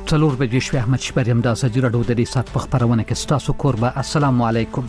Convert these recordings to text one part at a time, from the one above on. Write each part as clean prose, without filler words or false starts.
څلور بجې شوې. احمد شپر یم د ازادي راډیو د دې ساعت په خبرونه کې ستاسو کوربه. السلام علیکم.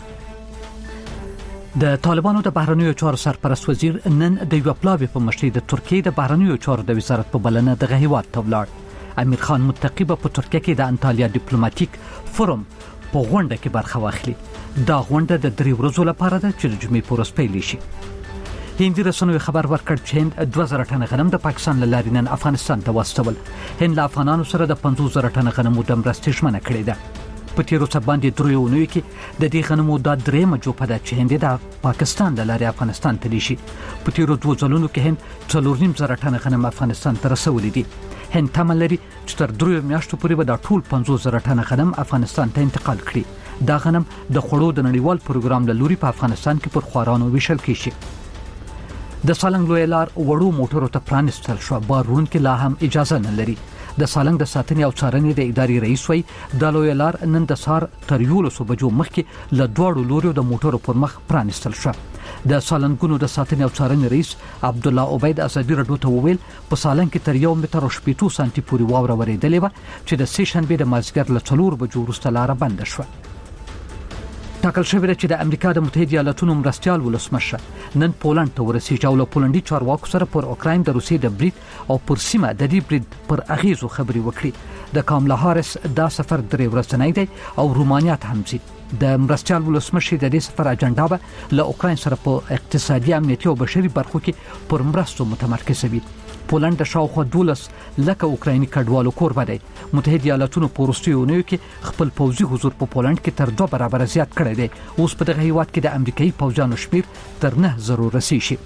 د طالبانو د بهرنیو چارو سرپرست وزیر نن د یو پلاوی په مشرۍ د ترکیې د بهرنیو چارو د وزارت په بلنه دغه هیواد ته ولاړ. امیر خان متقی په ترکیه کې د انټالیا ډیپلوماټیک فورم په غونډه کې برخه واخلي. دا غونډه د 3 ورځې لپاره ده چې د جمعې په ورځ پیل شي. هندي رسنیو خبر ورکړ چې هند 2000 ټنه غنم د پاکستان له لارې نن افغانستان ته واستول. هند له افغانانو سره د 50000 ټنه غنمو د مرستې ژمنه کړې ده. په تیرو څه باندې دریو کې د دې غنمو د درېمه جوپه ده چې هند د پاکستان له لارې افغانستان ته لیشي. په تیرو 2 ځلونو کې هند 4.5 ټنه غنم افغانستان ته رسولي دي. هند تمه لري چې تر 3 میاشتو پورې به د ټول 50000 ټنه غنم افغانستان ته انتقال کړي. دا غنم د خوړو د نړیوال پروګرام له لوري په افغانستان کې پر خوارانو ویشل کیږي. د سالنګ لوی لار وړو موټرو ته پرانستل شو. بارون کې لا هم اجازه نه لري. د سالنګ د ساتنې او څارنې د ادارې رئیس وای د لوی لار نن د سار تر 11 بجو مخکې له دوړو لوريو د موټرو پر مخ پرانستل شو. د سالنګونو د ساتنې او څارنې رئیس عبد الله عبید ازادي راډیو ته وویل په سالنګ کې تر 1 متر او 8 سانتي پورې واوره ورېدلې و چې د سې شنبه د مازیګر له 4 بجو وروسته لار بند شو. ټاکل شوی دی چې د امریکا د متحده ایالاتونو مرستيال ولسمشر نن پولند ته ورسیږي او له پولندي چارواکو سره پر اوکراین د روسیې د برید او پر سیمه د دې برید پر اغیزو خبري وکړي. د کاملا هارس دا سفر 3 ورځې دی او رومانیا ته هم ځي. د مرستيال ولسمشر د دې سفر اجنډا به له اوکراین سره په اقتصادي امنیتي او بشري برخو کې پر مرستو متمرکز وي. پولند د شاوخوا 12 لکه اوکرایني کډوالو کوربه دی. متحده ایالاتونو په وروستیو کې خپل پوځي حضور په پولند کې تر 2 برابر زیات کړی دی. اوس په دغه هیواد کې د امریکایي پوځیانو شمیر تر 9,000 رسیږي.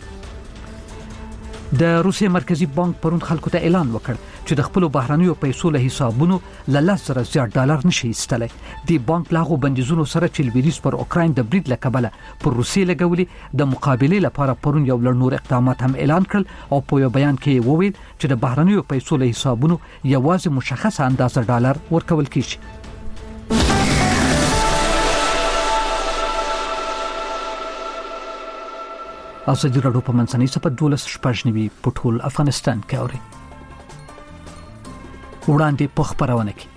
د روسیې مرکزی بانک پرون خلکو ته اعلان وکړ چې د خپل بهرنیو پیسو له حسابونو له 10,000 زیات ډالر نشي ایستلای. د بانک لاغو بندیزونو سره چې لویدیز پر اوکراین د برید لکبله پر روسیې لګولي د مقابله لپاره پرون یو لړ نور اقدامات هم اعلان کړل او په یو بیان کې وویل چې د بهرنیو پیسو له حسابونو یوازې مشخصه اندازه ډالر ورکول کیږي. ازادي راډیو په منځنۍ صفحه 12 په ټول افغانستان کې اوري. وړاندې په خبرونه کې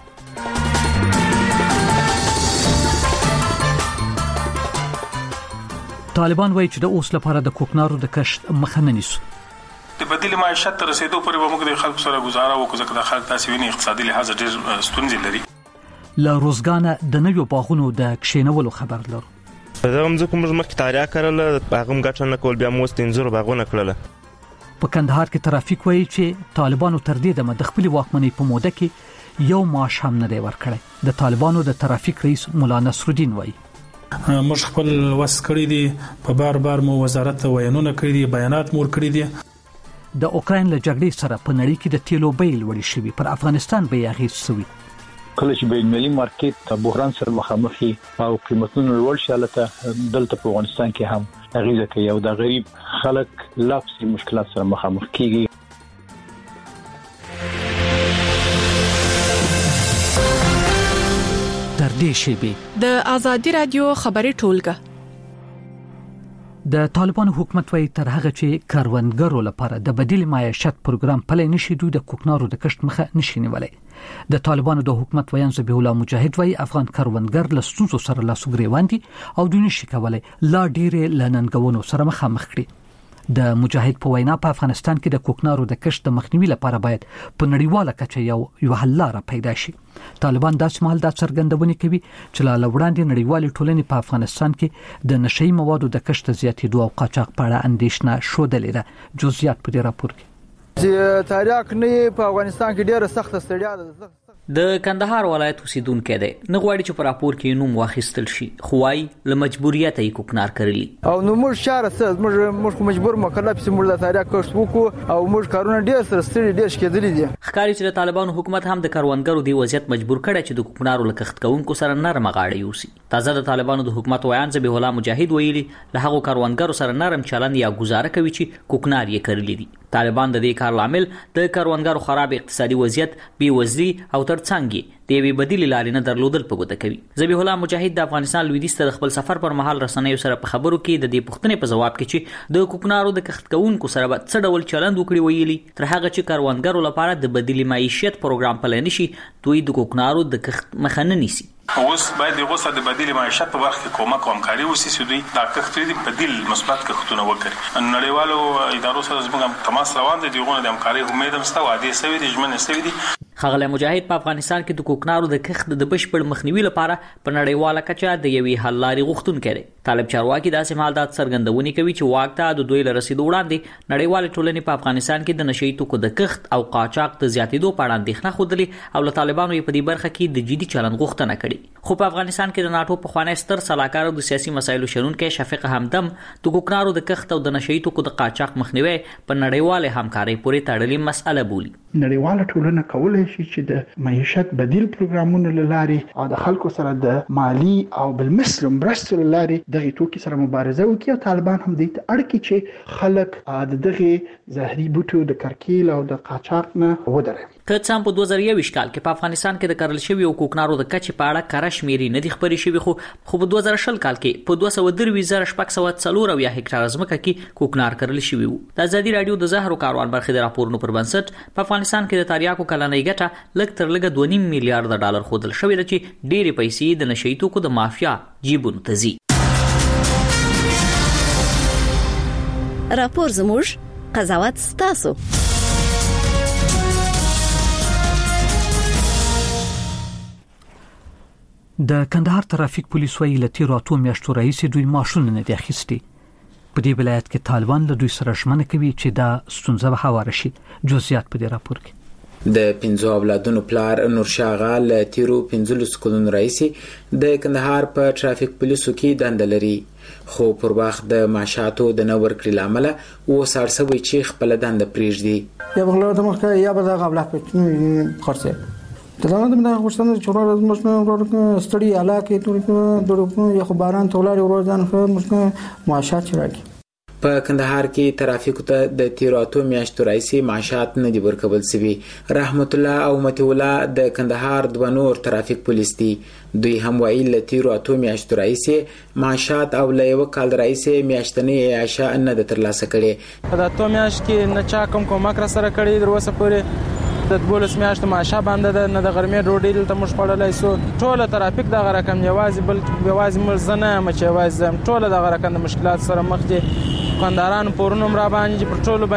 طالبان وایي چې د اوس لپاره د کوکنارو د کښت مخه نه نیسي. د بدیل معیشت تر رسیدو پورې به موږ د خلکو سره گزاره وکړو ځکه د خلک تاسو ویني اقتصادي لحاظ ډېر ستونزې لري. له روزګانه د نویو باغونو د کښینولو خبر لرو. دا هم ځکه موږ مخکې تاریخ کړل باغم ګټه نه کول بیا مو ستنځور باغونه کړل. په کندهار کې ترافیک وایي چې طالبانو تر دې د خپل واکمنۍ په موده کې یو معاش هم نه دی ورکړی. د طالبانو د ترافیک رئیس مولا نصر الدین وایي موږ خپل وس کړی دي په بار مو وزارت ته وینونه کړی دي بیانات مور کړی دي. د اوکراین له جګړې سره په نړۍ کې د تیلو بیل لوړ شوی پر افغانستان به اغیز شوی. کله چې بین المللي مارکیټ ته بحران سره مخامخ او قیمتونه لوړ شي البته دلته په افغانستان کې هم اغیزه کوي او د غریب خلک لافسي مشکلات سره مخامخ کیږي. تر دې شی د ازادي رادیو خبري ټولګه د طالبانو حکومت وایي تر هغه چې کاروانګرو لپاره د بدیل معیشت پروګرام پلي نشي دوی د کوکنارو د کښت مخه نشي نیولای. د طالبانو د حکومت ویان ذبیح الله مجاهد وایي افغان کاروانګر له ستونزو سره لاس ګریوان دي او دوی نشي کولای لا ډېرې لننګونو سره مخامخ کړي. د مجاهد په وینا په افغانستان کې د کوکنارو د کښت د مخنیوي لپاره باید په نړیواله کچه یو حل لاره پیدا شي. طالبان داسې مهال دا څرګندونه کوي چې لا وړاندې نړیوالې ټولنې په افغانستان کې د نشئی موادو د کښت زیاتېدو او قاچاق په اړه اندېښنه شودلې ده. جزئیات په دې راپور کې چې تاریخ نه په افغانستان کې ډېره سخت ستړیا ده. د کندهار ولایت اوسیدونکو دی نه غواړي چې پر راپور کې نوم واخیستل شي خو وايي له مجبوریت یې کوکنار کړلی او نو موږ شهر سره موږ مجبور مکلف چې موږ د تاریخ کښت وکړو او موږ کارونه ډېر سره ستړي ډېر شکېدلي دي. ښکاري چې د طالبانو حکومت هم د کاروانګرو دی وضعیت مجبور کړي چې د کوکنارو له کښت کوونکو سره نرم غاړه یوسي. تازه د طالبانو د حکومت ویان ذبیح الله مجاهد ویلي له هغو کاروانګرو سره نرم چلند یا گزاره کوي چې کوکنار یې کړلی دي. طالبان د دې کار لامل د کاروانګرو خراب اقتصادي وضعیت، بې وزلي او ترڅنګ د یوې بدیلې لارې نه درلودل په ګوته کوي. ذبیح الله مجاهد د افغانستان لویدیځ ته د خپل سفر پر مهال رسنیو سره په خبرو کې د دې پوښتنې په جواب کې چې د کوکنارو د کښت کوونکو سره به څه ډول چلند وکړي ویلي تر هغه چې کاروانګرو لپاره د بدیلې معیشت پروګرام پلی نشي دوی د کوکنارو د کښت مخه نه نیسي. اوس باید دغه څه د بدیل معیشت په برخه کې کومک او همکاري وشي چې دوی دا کښت دي بدیل مثبت کښتونه وکړي. نړیوالو ادارو سره زموږ تماس روان دي دغه د همکاري امید هم ستو عادي سوي دي ژمنه سوي دي. خغله مجاهد په افغانستان کې د کوکنارو د کښت د بشپړ مخنیوي لپاره په نړیواله کچه د یوې حل لارې غوښتونکی دی. طالب چارواکي داسې مالدات څرګندونې کوي چې واک ته د دوی له رسیدو وړاندې نړیوالې ټولنې په افغانستان کې د نشئی توکو د کښت او قاچاق د زیاتېدو په اړه اندېښنه ښودلې او له طالبانو یې په دې برخه کې د جدي چلند غوښتنه کړې. خو په افغانستان کې د ناټو پخوانی ستر سلاکار او د سیاسي مسایلو شنونکی شفیق همدم د کوکنارو د کښت او د نشئی توکو د قاچاق مخنیوي په نړیواله همکاري پورې تړلې مسأله بولي. نړیواله ټولنه کولای شي چې د معیشت بدیل پروګرامونو لارې او د خلکو سره د مالی او بالمثل مرستو لارې دغه توکي سره مبارزه وکړي او طالبان هم دې ته اړ کړي چې خلک د دغه زهري بوټو د کرکیل او د قاچاق نه ودروي. که څه هم په 2021 کال کې په افغانستان کې د کرل شوی او کوکنارو د کچې په اړه کره شمیرې نه دي خبرې شوي خو په 2020 کال کې په 223,640 هکټار ځمکه کې کوکنار کرل شوی وو. د ازادي رادیو د زهر او کاروان برخې د راپورونو پر بنسټ په افغانستان کې د تریاکو کلنۍ ګټه لږ تر لږه 2.5 میلیارډ ډالر ښودل شوې ده چې ډېرې پیسې د نشئی توکو د مافیا جیبونو ته ځي. راپور زموږ قضاوت ستاسو. د کندهار ترافیک پولیس ویلي له تیرو 8 میاشتو راهیسې دوی ماشوم نه دي اخیستي. په دې ولایت کې طالبان له دوی سره ژمنه کوي چې دا ستونزه به هواره شي. جزئیات په دې راپور کې. د 5 اولادونو پلار نورشاه غا له تیرو 15 کلونو راهیسې د کندهار په ترافیک پولیسو کې دنده لري خو پر وخت د معاشاتو د نه ورکړې لامل و سارسوي چې خپل دنده پریږدي. یا بغلو د مخه یا به د قبله په خرڅه دغه د غوښتنه چې ورور زموږ ستړي علاقه ټول د یو باران تولاري ورځان خو موږ معاشات راکې. په کندهار کې ترافیکو ته د تیرو 8 میاشتو راهیسې معاشات نه دي ورکول شوي. رحمت الله او متي الله د کندهار د نور ترافیک پولیس دي. دوی هم وایي له تیرو 8 میاشتو راهیسې معاشات او له یو کال راهیسې میاشتنې عاشه نه د ترلاسه کړي. په 8 میاشت کې نه چا کوم را سره کړی در وسه پورې د 12 میاشتو معاشه باندې نه د غرمې ډوډۍ دلته مش پړلای سو. ټول ترافیک دغه رقم یوازې بلکې یوازې مرزنه مچ یوازې ټول دغه رقم د مشکلات سره مخ دي. کانداران پورونم را باندې پر ټولو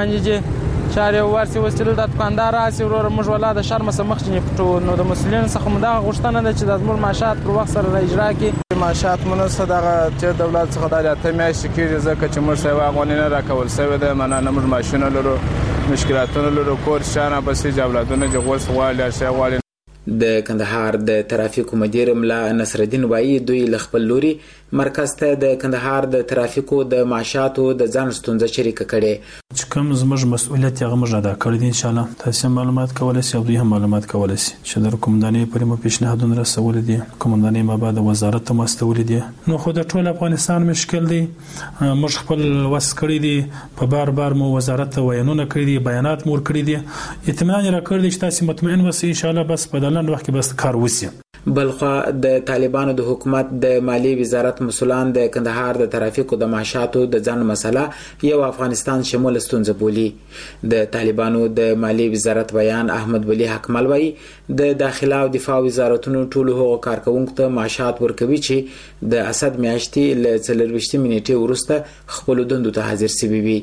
باندې چاري ورسي وسیل د کاندار راسي ورور مش ولا د شرم سره مخ دي پټو نو د مسلمانانو څخه مدغه غوښتنه ده چې د زموږ معاشات پر وخت سره اجرا کړي. معاشات مناسبه دغه چې دولت څخه د اته میاشتې کې ځکه چې موږ سیوا غونې نه راکول سوی ده معنا نه موږ ماشینه لرو مشکلاتونه لرو کور شانه بسې جوړادونه جوړ سوال شي غوړي. د کندهار د ترافیکو مدیر ملا نصرالدین وایي دوی له خپل لوري مرکز ته د کندهار د ترافیکو د معاشاتو د ځان ستونزه شریک کړي. چې کوم زموږ مسؤلیت هغه موږ ادا کړی دي. ان شاء الله تاسو معلومات کولای شئ او دوی هم معلومات کولای شي چې د کومندانې پرې مو پیشنهادونه رسول دي. کومندانې ما بعد وزارت ته مستول دي. نو خو د ټول افغانستان مشکل دي. موږ خپل وس کړی دي په بار مو وزارت ته وینونه کړی دي بیانات مور کړی دي اطمینان را کړی چې تاسو مطمئن وسی ان شاء الله بس په دلن وخت کې بس کار وسی. بلخوا د طالبانو د حکومت د مالی وزارت مسولان د کندهار د ترافیکو د معاشاتو د ځان مسله یو افغانستان شمول ستونزه بولی. د طالبانو د مالی وزارت بیان احمد ولی حکمل وایي د داخله او دفاع وزارتونو ټول هغو کارکونکو ته معاشات ورکوي چې د اسد میاشتې له 24 منټې وروسته خپل دندو ته حاضر شوي وي.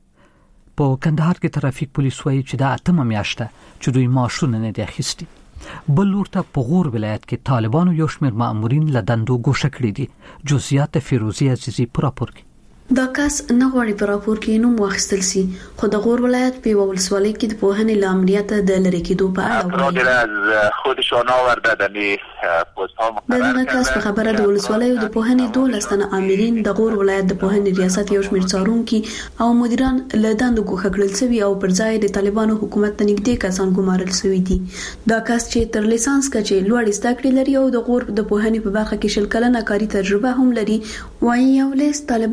په کندهار کې ترافیک پولیس وایي چې د 8 میاشته چې دوی معاشونه نه دي اخیستي. بل لورته په غور ولایت کې طالبانو یو شمېر مامورین له دندو ګوښه کړي دي. جزئیات فیروزی عزیزی پر راپور کې. دا کس نه غواړي په راپور کې نوم واخیستل شي خو د غور ولایت په ولسوالۍ کې د پوهنې له امنیت د لری کېدو په اړه وایي. خودشان آورده دنی پست‌ها دغه کس په خبره د ولسوالۍ د پوهنې 12 تنه امرین د غور ولایت د پوهنې ریاست یو شمېر څارونکي او مدیران له دندو ګوښه کړل شوي او پر ځای د طالبانو حکومت ته نږدې کسان ګمارل شوي دي. دا کس چې تر لیسانس کچې لوړ زده کړې لري او د غور د پوهنې په برخه کې 10 کلنه کاري تجربه هم لري وایي یو لیست طالبانو ته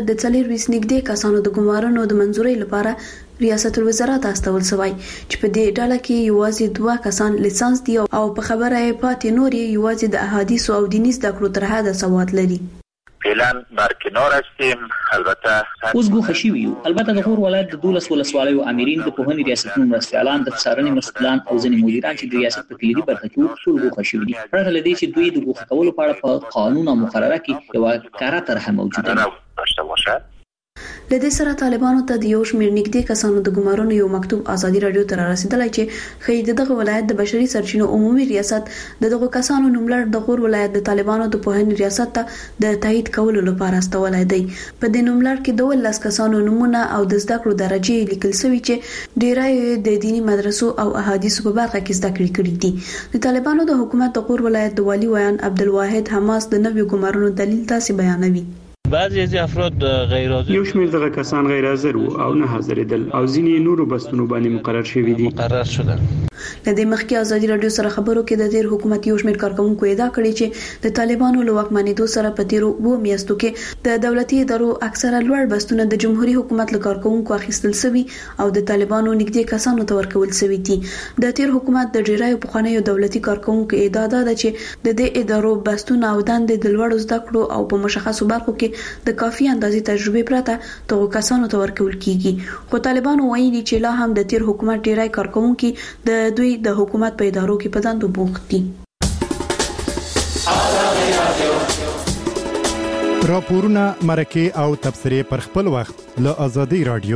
د 24 نږدې کسانو د ګمارنو د منځوري لپاره ریاست الوزرا ته استول شوی چې په دې ډله کې یوازې 2 کسان لیسانس دي او په خبره یې پاتې نور یوازې د احادیث او دیني زده کړو تر حده سواد لري. فعلا برکنار هستیم. البته اوس ګوښه شوي یو. البته د غور ولایت د 12 ولسوالیو امرین د پوهنې ریاستونو مرستیالان د څارنې مسؤلان او ځینې مدیران چې د ریاست په کلیدي برخه کې ټول ګوښه شوي دي. پرته له دې چې دوی د ګوښه کولو په اړه په قانون او مقرره کې یو کاره طرحه موجوده ده. لدې سره طالبانو ته د یو شمېر نږدې کسانو د ګمارنو یو مکتوب ازادي رادیو ته رسیدلی چې ښیي دغه ولایت د بشري سرچینو عمومي ریاست دغه کسانو نوملړ د غور ولایت د طالبانو د پوهنې ریاست ته د تایید کولو لپاره استولای دی. په دې نوملړ کې 12 کسانو نمونه او د زده کړو درجه لیکل شوی چې ډیری د دینی مدرسو او احادیثو په برخه کې زده کړې کړې دي. د طالبانو د حکومت د غور ولایت د والی ویان عبدالواحد حماس د نویو ګمارنو دلیل تاسو بیانوي. بعضی از افراد غیر حاضر یو شمېر دغه کسان غیر حاضر وو او نه حاضرېدل او ځینې نورو بستونو باندې مقرر شوي دي. لدې مخکې ازادي رادیو سره خبرو کې د تیر حکومت یو شمېر کارکونکو ادعا کړې چې د طالبانو له واکمنېدو سره په تیرو 2 میاشتو کې د دولتي ادارو اکثره لوړ بستونه د جمهوریت حکومت له کارکونکو اخیستل شوي او د طالبانو نږدې کسانو ته ورکول شوي دي. د تیر حکومت د ډیرایو پخوانیو دولتي کارکونکو ادعا ده چې د دې ادارو بستونه او دندې د لوړو زده کړو او په مشخصو برخو کې د کافي اندازې تجربه پرته توګه کسانو ته ورکول کیږي. خو طالبانو وایي چې لا هم د تیر حکومت ډیرای کارکونکو د دوی د حکومت په ادارو کې په دندو بوخت دي. راپورونه مرکه او تبصره پر خپل وخت له ازادي رادیو.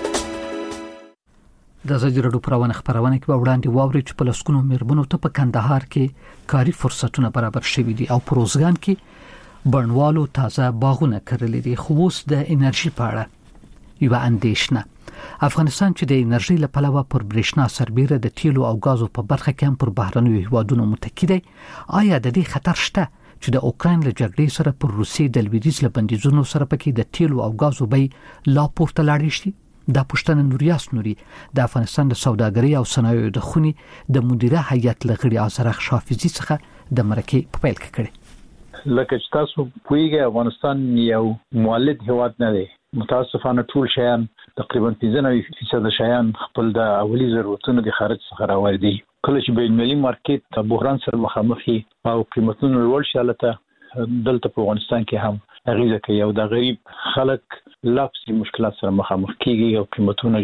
د ازادي رادیو پروانه خبرونه کې وړاندې واوري چې په لسکونو میرمنو ته په کندهار کې کاري فرصتونه برابر شوي دي او پروژګان کې بڼوالو تازه باغونه کړل دي. خو اوس د انرژي په اړه یو اندېښنه. افغانستان چې د انرژي له پلوه پر برېښنا سربېره د تیلو او غازو په برخه کې هم پر بهرنیو هیوادونو متکی دی. آیا د دې خطر شته چې د اوکراین له جګړې سره پر روسیې د لویدیځ له بندیزونو سره پکې د تیلو او غازو بیې لا پورته لاړې شي؟ دا پوښتنه نوریاس نوري د افغانستان د سوداګرۍ او صنایعو د خونې د مدیره هیئت لغړي آزرخ شافزي څخه د مرکه په پیل کې کړي. لکه چې تاسو پوهیږئ افغانستان یو مولد هیواد نه دی. متاسفانه ټول شیان تقریبا 95% شیان خپل د اولی ضرورتونو د خارج څخه راوړي دي. کله چې بین المللي مارکیټ بحران سره مخامخ او قیمتونه لوړ شي البته دلته په افغانستان کې هم غیزه کوي او د غریب خلک لافسي مشکلات سره مخامخ کیږي او قیمتونه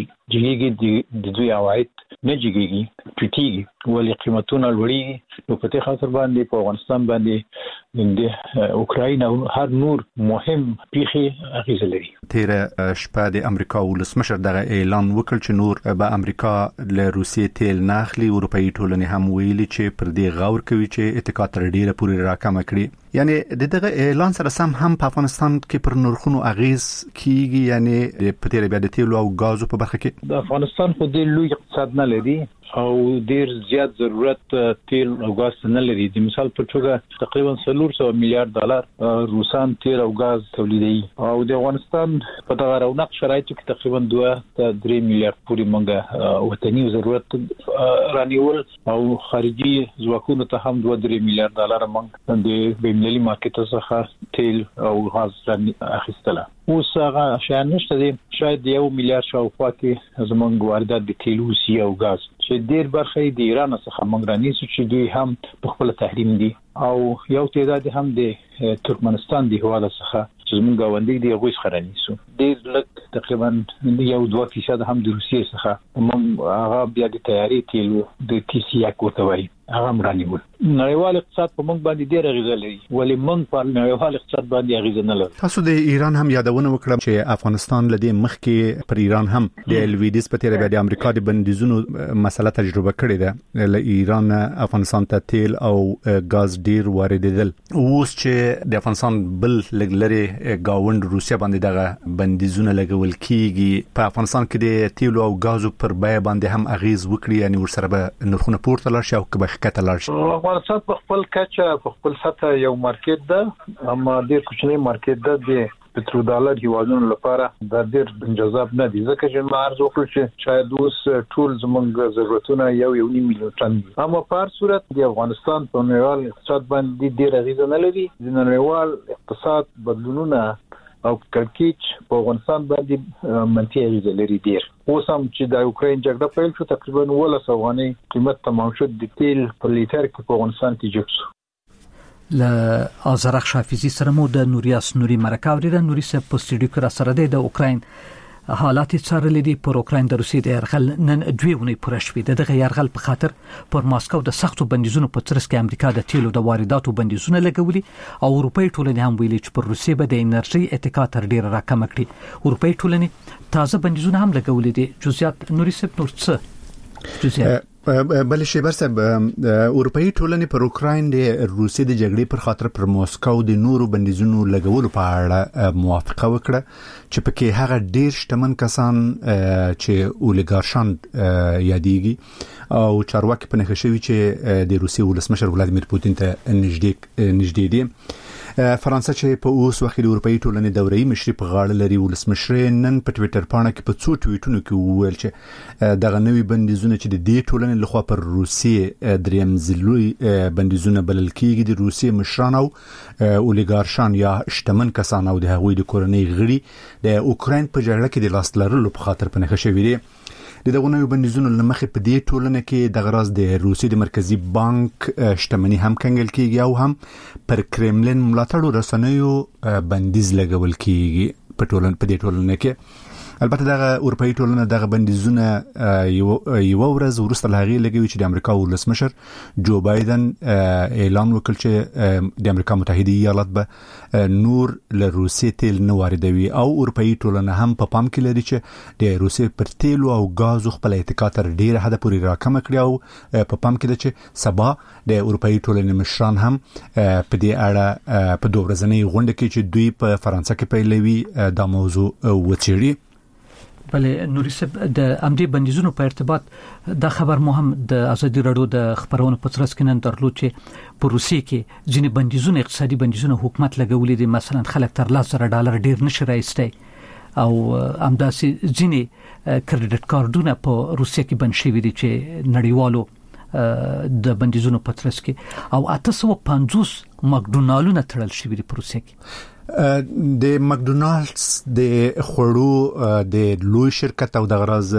جګیږي د دوی عواید نه جګیږي ټیټیږي ولې قیمتونه لوړیږي. نو په دې خاطر باندې په افغانستان باندې د اوکراین او هر نور مهم پیخي غیزه لري. تیر شپه د امریکا ولسمشر دغه اعلان وکړ چې نور به امریکا له روسیې تیل نه اخلي. اروپאי ټولنې هم ویلي چې پر دې غور کوي چې اتکا تر ډیره پورې راکمه کړي. یعنی دغه اعلان سره سم هم په افغانستان کې پر نرخونو اغیز کیږي. یعنی په تیر بیا د تیلو او غازو په برخه کې د افغانستان خو د لوی اقتصاد نه لري او ډیر زیات ضرورت تیل او غاز نه لري. د مثال په توګه تقریبا 300 میلیارډ ډالر روسان تیل او غاز تولیدوي او د افغانستان په دغه رونق شرایطو کې تقریبا 2-3 میلیارډ پورې مونږه وطني ضرورت رانیول او خارجي ځواکونو ته هم 2-3 میلیارډ ډالر مونږ د بین‌المللي مارکیټ څخه تیل او غاز اخیستله. اوس هغه شایان نشته دي. شاید 1 میلیارډ شاوخوا کې زمونږ واردات د تیل او غاز چې ډیر برخه د ایران څخه مونږ رانیسو چې دوی هم په خپل تحریم دي او یو تعداد هم د ترکمنستان د هواد څخه چې زمونږ غونډې دی غوښ خرانیسو. ډیر لږ تقریبا 1-2% هم د روسیې څخه مونږ هغه بیا د تیاری تیل د TC کوتوي هغه مرانیول. نړیوال اقتصاد په مونږ باندې ډیر غیزه لري ولې مونږ په نړیوال اقتصاد باندې غیزه نه لرو. تاسو د ایران هم یادونه وکړه چې افغانستان لدی مخکې پر ایران هم د لویدیځ په تیر بیا د امریکا د بندیزونو مسله تجربه کړې ده. له ایران افغانستان ته تیل او غاز ډیر واردېدل. اوس چې د افغانستان بل لګلري گاوند روسیا باندې دغه بندیزونه لګول کیږي په افغانستان کې د تیل او غازو پر بیه باندې هم اغیز وکړي. یعنی ورسره به نرخونه پورته لاړ شي او کبه کته لاړ شي. افغانستان په خپل کچه په خپل سطح یو مارکیټ ده اما ډیر کوچنی مارکیټ ده. د پټرو ډالر هیوادونو لپاره دا ډیر جذاب نه دي ځکه چې مارز وکړي چې شاید اوس ټول زموږ ضرورتونه 1.5 میلیون ټن دي. اما په هر صورت د افغانستان په نړیوال اقتصاد باندې ډیر اغیزه نه لري. د نړیوال اقتصاد بدلونونه او کړکېچ په افغانستان باندې منفي اغیزه لري ډیر. اوس هم چې د اوکرين جګړه پیل شو تقریبا 100 افغانۍ قیمت تمام شو د تیل په لیټر کې په افغانستان کې جوړ شو. ل ازرق شافیزی سره مو د نوریاس نوري مرکاوري د نوري سپ په سټډیو کې را سره د اوکرين حالات څارلې دي. پر اوکرين د روسي د يرغل نن 2 ونې پوره شوې. دغه يرغل په خاطر پر ماسکو د سختو بندیزونو په ترڅ کې امریکا د تیلو د وارداتو بندیزونه لګولي او اروپאי ټولنې هم ویلي چې پر روسي به د انرژي اتکا تر ډیره راکم کړي. اروپאי ټولنې تازه بندیزونه هم لګولي دي. جزئیات نوري سپ نور څه جزئیات بل شیبر صاحب اروپאי ټولنې پر اوکرين د روسي د جګړې پر خاطر پر ماسکو د نورو بندیزونو لګولو په اړه موافقه وکړه چې پکې هغه ډیر شتمن کسان چې اولیګارشان یادېږي او چارواکي په نخښه وی چې د روسي ولسمشر ولادیمیر پوتین ته نږدې دي. فرانسه چې په اوس وخت د اروپאי ټولنې دوري مشري په غاړه لري ولسمشر نن په ټوئیټر باندې کې په څو ټویټونو کې وویل چې دغه نوې بندیزونه چې د دې ټولنې لخوا پر روسي دریم ځلوي بندیزونه بلل کېږي د روسي مشران او اولیګارشان یا شتمن کسان او د هغوی د کورنۍ غړي د اوکرين په جګړه کې د لاس لرلو په خاطر په نخښه شوی دي. دغه نوې بندیزونو لمخې په دې ټولنه کې د غراز د روسي د مرکزی بانک شتمنۍ هم کنګل کېږي او هم پر کرملین ملاتړ رسنیو بندیز لګول کېږي په دې ټولنه کې. البته دغه اروپאי ټولنه دغه بندیزونه یو ورځ وروسته لغې لګوي چې د امریکا ولسمشر جو بایدن اعلان وکړ چې د امریکا متحده ایالات به نور له روسي تیل نه واردوي او اروپאי ټولنه هم په پام کې لري چې د روسي پر تیلو او غازو خپل اتکا تر ډیره حد پورې راکم کړي او په پام کې ده چې سبا د اروپאי ټولنې مشران هم په دې اړه په دوه ورځنۍ غونډه کې چې دوی په فرانسه کې پیلوي دا موضوع وڅېړي. بله نوري سب د امدي بندیزونو په ارتباط دا خبر مهم د ازادي رادیو د خبرونو په ترڅ کې نن درلود چې په روسي کې ځینې بندیزونه اقتصادي بندیزونه حکومت لګولي دي. مثلا خلک تر $10,000 ډیر نشي راځي او امداسي ځینې کریډټ کارتونه په روسي کې بند شوي دي چې نړیوالو د بندیزونو په ترڅ کې او 850 مکډونالډونه تړل شوي دي په روسي کې. د مکډونالډز د خورو د لوی شرکت او د غراز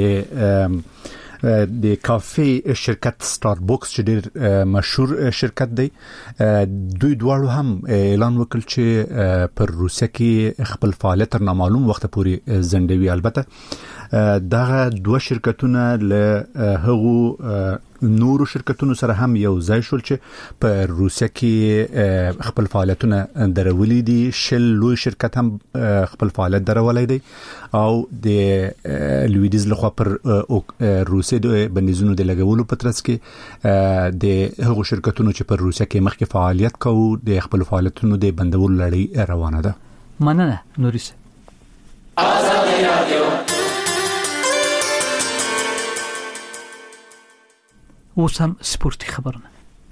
د کافي شرکت ستاربکس چې ډېر مشهور شرکت دی دوی دواړو هم اعلان وکړ چې پر روسیه کې خپل فعالیت تر نامعلوم وخت پورې ځنډوي. البته دغه دوه شرکتونه له هغو نورو شرکتونو سره هم یو ځای شول چې په روسیه کې خپل فعالیتونه درولې دي. شل لوی شرکت هم خپل فعالیت درولې دي او د لویدیز لخوا پر روسیه د بندیزونو د لګولو په ترڅ کې د هغو شرکتونو چې پر روسیه کې مخکې فعالیت کوي د خپل فعالیتونو د بندولو لړۍ روانه ده. مننه نوري سه. آزادي رادیو اوس هم سپورتي خبرونه.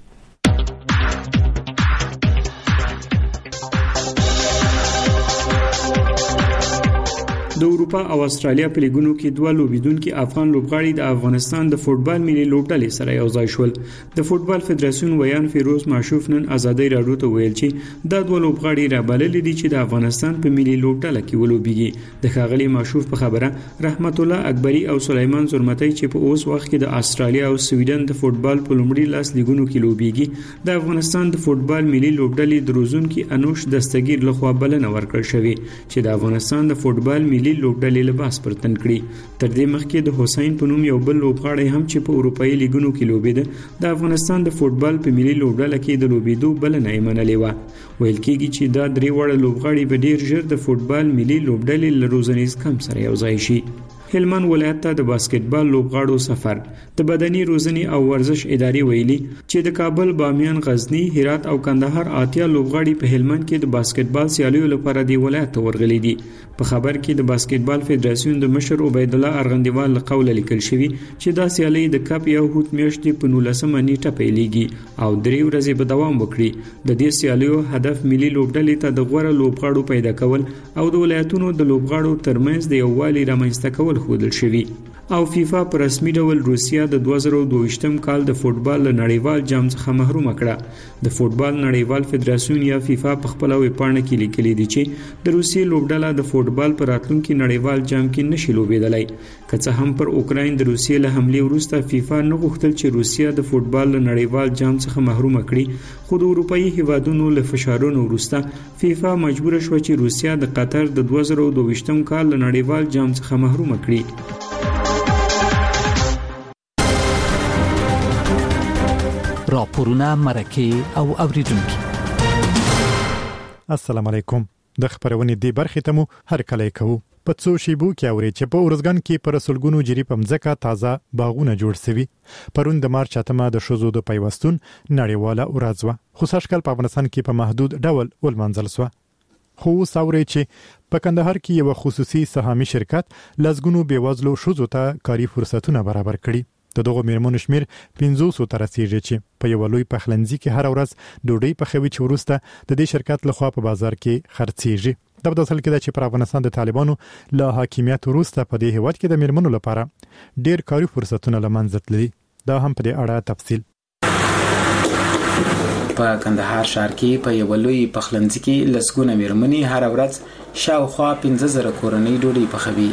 د اروپا او استرالیا په لیګونو کې دوه لوبیدونکو افغان لوبغاړي د افغانستان د فوتبال ملي لوبډلې سره یو ځای شول. د فوتبال فدراسیون ویان فیروز معشوف نن ازادي رادیو ته ویل چې دا دوه لوبغاړي را بللې دي چې د افغانستان په ملي لوبډله کې ولوبېږي. د ښاغلي معشوف په خبره رحمت الله اکبری او سلیمان زرمتی چې په اوس وخت کې د استرالیا او سویډن د فوتبال په لومړي لاس لیګونو کې لوبېږي د افغانستان د فوتبال ملي لوبډلې د روزونکو انوش دستګیر لخوا بلنه ورکړل شوې چې د افغانستان د فوتبال ملي لوبډلې لباس پرتن کړي. تر دې مخکې د حسین په نوم یو بل لوبغاړی هم چې په اروپאי لیګونو کې لوبېده د افغانستان د فوتبال په ملي لوبډله کې د لوبېدو بلنه یې منلې و. ویل کېږي چې دا درې وړه لوبغاړي به ډیر ژر د فوتبال ملي لوبډلې له روزنیز کم سره یو ځای شي. هلمند ولایت ته د باسکټبال لوبغاړو سفر د بدني روزنې او ورزش ادارې ویلي چې د کابل، بامیان، غزنی، هرات او کندهار اتیا لوبغاړي په هلمند کې د باسکټبال سیالیو لپاره دی ولایت ته ورغلي دي. په خبر کې د باسکټبال فدراسیون د مشر عبید الله ارغندیوال له قوله لیکل شوی چې دا سیالي د کپ یو هوت میاشتې په 19 نیټه پیلېږي او 3 ورځې به دوام وکړي. د دې سیالیو هدف ملي لوبډلې ته د غوړه لوبغاړو پیدا کول او د ولایتونو د لوبغاړو ترمنځ د یووالي رامنځته کول خودل شوی. او فیفا په رسمي ډول روسیا د 2022م کال د فوټبال نړیوال جام څخه محروم کړه. د فوټبال نړیوال فدراسیون یا فیفا په خپل ویبپاڼه کې لیکلي دي چې د روسیې لوبډله د فوټبال په راتلونکي نړیوال جام کې نشي لوبېدلای. که څه هم پر اوکراین د روسیې له حملې وروسته فیفا نه غوښتل چې روسیا د فوټبال نړیوال جام څخه محروم کړي، خو د اروپאי هیوادونو له فشارونو وروسته فیفا مجبور شو چې روسیا د قطر د 2022م کال نړیوال جام څخه محروم کړي. راپورونه مرکه او اوریدونکو السلام علیکم. د خبرونې دی برخې ته مو هر کله کوو. په څو شیبو کې اوري چې په ورځګان کې پر رسولګونو جری په مځکه تازه باغونه جوړ شوي. پرون د مارچ 8 د شوزو د پیوستون نړیواله ورځ و، خو سږکال په افغانستان کې په محدود ډول ولمنځل شو. خو ساوري چې په کندهار کې یو خصوصي سهامي شرکت لزګونو بیوزلو شوزو ته کاري فرصتونه برابر کړي. د دغه میرمنو شمیر 500 ته رسیدي چې په یو لوی پخلنځي کې هر ورځ ډوډۍ پخوي چې ورسته د دې شرکت لخوا په بازار کې خرڅيږي. د بدل کې د چې پر افغانستان د طالبانو له حاکمیت وروسته په دې هیواد کې د میرمنو لپاره ډېر کاري فرصتونه لمنځه تللي. دا هم په دې اړه تفصیل په کندهار ښار کې په یو لوی پخلنځي کې لسګونه میرمنې هر ورځ شاوخوا 15000 کورنۍ ډوډۍ پخوي.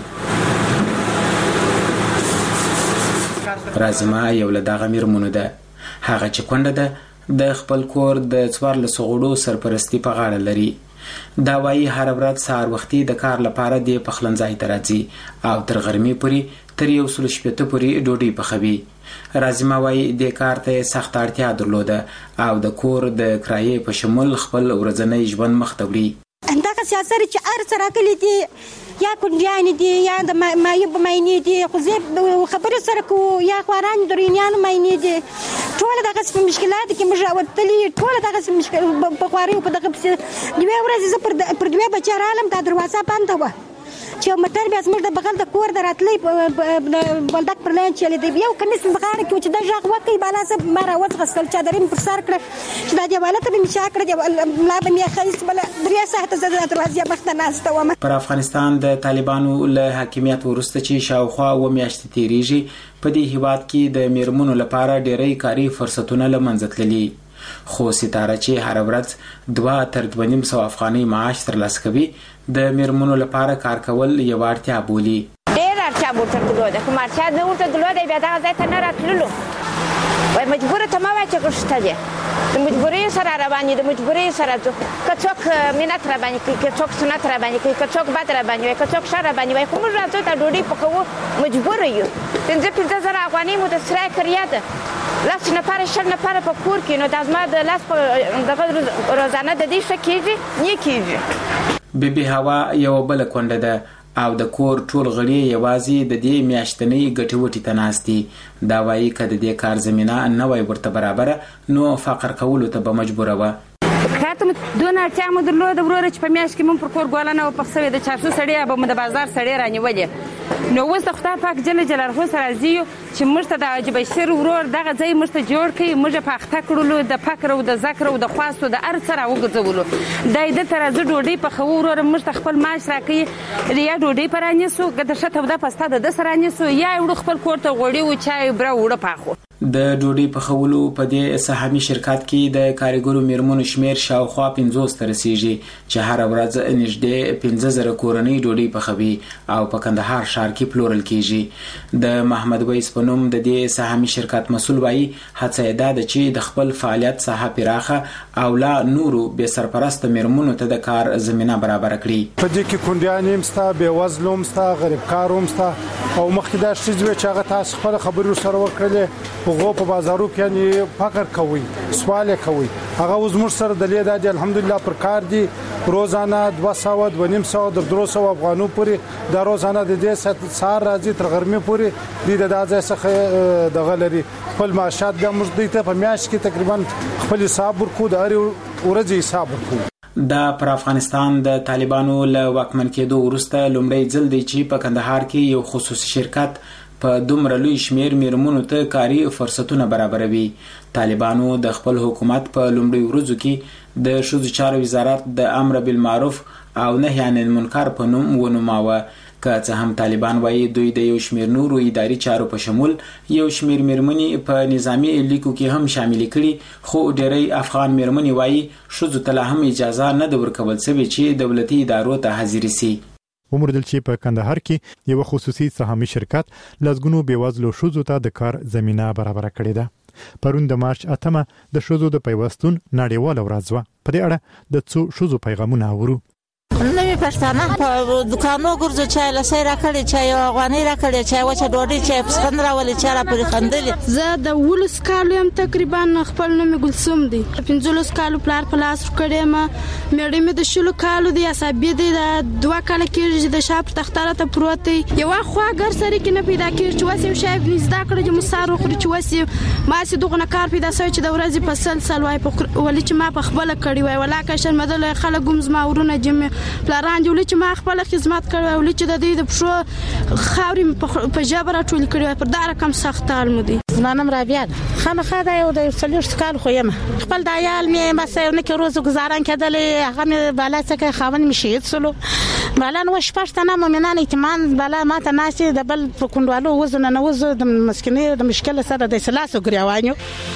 رازما یو له دغه میرمنو ده. هغه چې کونډه ده د خپل کور د 14 غړو سرپرستی په غاړه لري. دا وايي هر ورځ سهار وختي د کار لپاره د پخلنځای ته راځي او تر غرمې پورې تر 160 پورې ډوډۍ پخوي. رازما وايي د کار ته سخت اړتیا درلوده او د کور د کرایې په شمول خپل ورځنی ژوند مخ ته وړي. دغه سیاست چې ارڅ راکلي دي یا کونډیان دي یا د مایب ماینې دي، خو زه خبرې سره کو یا خواران درینیان ماینې دي، ټول دغه مشکلات کې موږ راوتلي، ټول دغه مشکل په خواري په دغه دوه ورځې زه پر دوه بچی رالم، دا دروازه بنده وه چې موټر بیا زموږ د بغل د کور د راتلی بلدک پر لاین چلی دی، یو کمیس په غاړه کې چې دا غږ وکړي بالا زه ما راوځغستل، چادرې مې پر سر کړه چې دا دیواله ته مې مشا کړه، ملا به مې ښایست بله 3 ساعته زه د دروازې مخ ته ناسته وم. پر افغانستان د طالبانو له حاکمیت وروسته چې شاوخوا 2 میاشتې تیریږي، په دې هیواد کې د میرمنو لپاره ډېری کاري فرصتونه له منځه تللي. خو ستاره چې هر ورځ 2 تر 2.5 افغاني معاش ترلاسه کوي، د میرمنو لپاره کار کول یو اړتیا بولي. ډېر اړتیا ورته درلوده، خو مرچا نه ورته درلوده، بیا دغه ځای ته نه راتللو. وای مجبوره ته مه وایه چې غوښته دی، د مجبورۍ سره راباندې، د مجبورۍ سره ځو. که څوک منت راباندې کوي، که څوک سنت راباندې کوي، که څوک بد راباندې وایي، که څوک ښه راباندې وایي، خو موږ راځو ته ډوډۍ پخوو، مجبوره یو. 15,000 افغانۍ مو د سرای کریا ده، 10 نفره 20 نفره په کور کې، نو دا زما د لاس په دغه روزانه د دې ښه کېږي نه کېږي. بیبي هوا یو بل کونډه ده او د کور ټول غړي یوازې د دې میاشتنۍ ګټې وټې ته ناست دي. دا وایي که د دې کار زمینه نه وای ورته برابره نو فقر کولو ته به مجبوره وه. خاطر دونه اړتیا مو درلوده وروره چې په میاشت کې مونږ پر کور ګوله نه وه پخ سوې، د 400 سړی به مو د بازار سړی رانیولې. نو اوس د خدای پاک جل جلاله سره راضي یو چې موږ ته د حاجي بشیر ورور دغه ځای موږ ته جوړ کړي، موږ په اخته کړلو، د فقر او د ذکر او د خواستو د هر څه راوګرځولو. دا یې دلته راځو ډوډۍ پخوو، وروره موږ ته خپل معاش راکوي، یا ډوډۍ په رانیسو، که د ښه توده پسته د ده سره رانیسو، یا یې وړو خپل کور ته غوړي و چای بره وړه پاخو. د ډوډۍ پخولو په دې سهامي شرکت کې د کارګرو میرمنو شمیر شاوخوا 500 ته رسیږي چې هر ورځ نږدې 15000 کورنۍ ډوډۍ پخوي او په کندهار ښار کې پلورل کیږي. د محمد ویس په نوم د دې سهامي شرکت مسؤل وایي هڅه یې دا ده چې د خپل فعالیت ساحه پراخه او لا نورو بې سرپرسته میرمنو ته د کار زمینه برابر کړي. په دې کې کونډیان هم ستا، بېوزلو هم ستا، غریب کار هم ستا، او مخکې دا ښځې وې چې هغه تاسو خپله خبرې ورسره وکړلې، هغو په بازارو کې یعنې فقر کوي، سوال یې کوي. هغه اوس موږ سره دلې دا دي الحمدلله پر کار دي، روزانه 200 250 تر 300 افغانو پورې دا روزانه د دې سهار راځي تر غرمې پورې دوی د دا ځای څخه دغه لري خپل معاشات. بیا موږ دوی ته په میاشت کې تقریبا خپل حساب ورکو، د هرې ورځې حساب ورکو. دا پر افغانستان د طالبانو له واکمن کېدو وروسته لومړی ځل دی چې په کندهار کې یو خصوصي شرکت په دومره لوی شمیر میرمنو ته کاري فرصتونه برابروي. طالبانو د خپل حکومت په لومړي ورځو کې د ښځو چارو وزارت د امر بالمعروف او نهي عن المنکر په نوم ونوماوه. که څه هم طالبان وایي دوی د یو شمېر نورو اداري چارو په شمول یو شمېر میرمنې په نظامي لیکو کې هم شامل کړي، خو ډېری افغان میرمنې وایي ښځو ته لا هم اجازه نه ده ورکول شوې چې دولتي ادارو ته حاضرې سي. وموندل چې په کندهار کې یو خصوصي سهامي شرکت لزګونو بیوزلو ښځو ته د کار زمينه برابر کړې ده. پرون د مارچ 8 د ښځو د پیوستون نړیواله ورځ وه. په دې اړه د څو ښځو پیغامونه اورو. نوې پښتانه په دکانو ګرځو چای لسې راکړي، چای افغاني راکړي، چای وچه ډوډۍ، چای پسخند راولي، چای را پرې خندلې. زه د 19 کالو یم تقریبا، خپل نوم ګلسوم دی. 15 کالو پلار په لاس کړم، مېړه مې د 20 کالو دی، عصبي دی، د 2 کال کې د شاپ تختاره ته پروت دی. یو خوا ګر سره کې نه پیدا کېږي چې واسه شاپ نزدا کړی چې مسار خوري چې واسه ما سي دغه کار پیدا شوی چې د ورځې په سلسل وای په ولې چې ما په خپل کړی وای ولا که شر مدل خلک ګمز ما ورونه جمع پلاران جوړ چې ما خپل خدمت کړو، ولې چې د دې د پښو خاورې په جبر ټول کړو، پر دا رقم سخت حال مو دي. زمانم رابعه خامخا دا یو د 40 کال خو یم، خپل د عیال مې بس نه کې روز گزاران کېدلې، هغه مې بالا څخه خاون مې شهید سلو بالا نو شپږ نه مؤمنان ایتمان بالا ماته ناسي د بل په کوندوالو وزن نه وزو د مسکینه د مشکل سره د سلاسو ګریوانیو.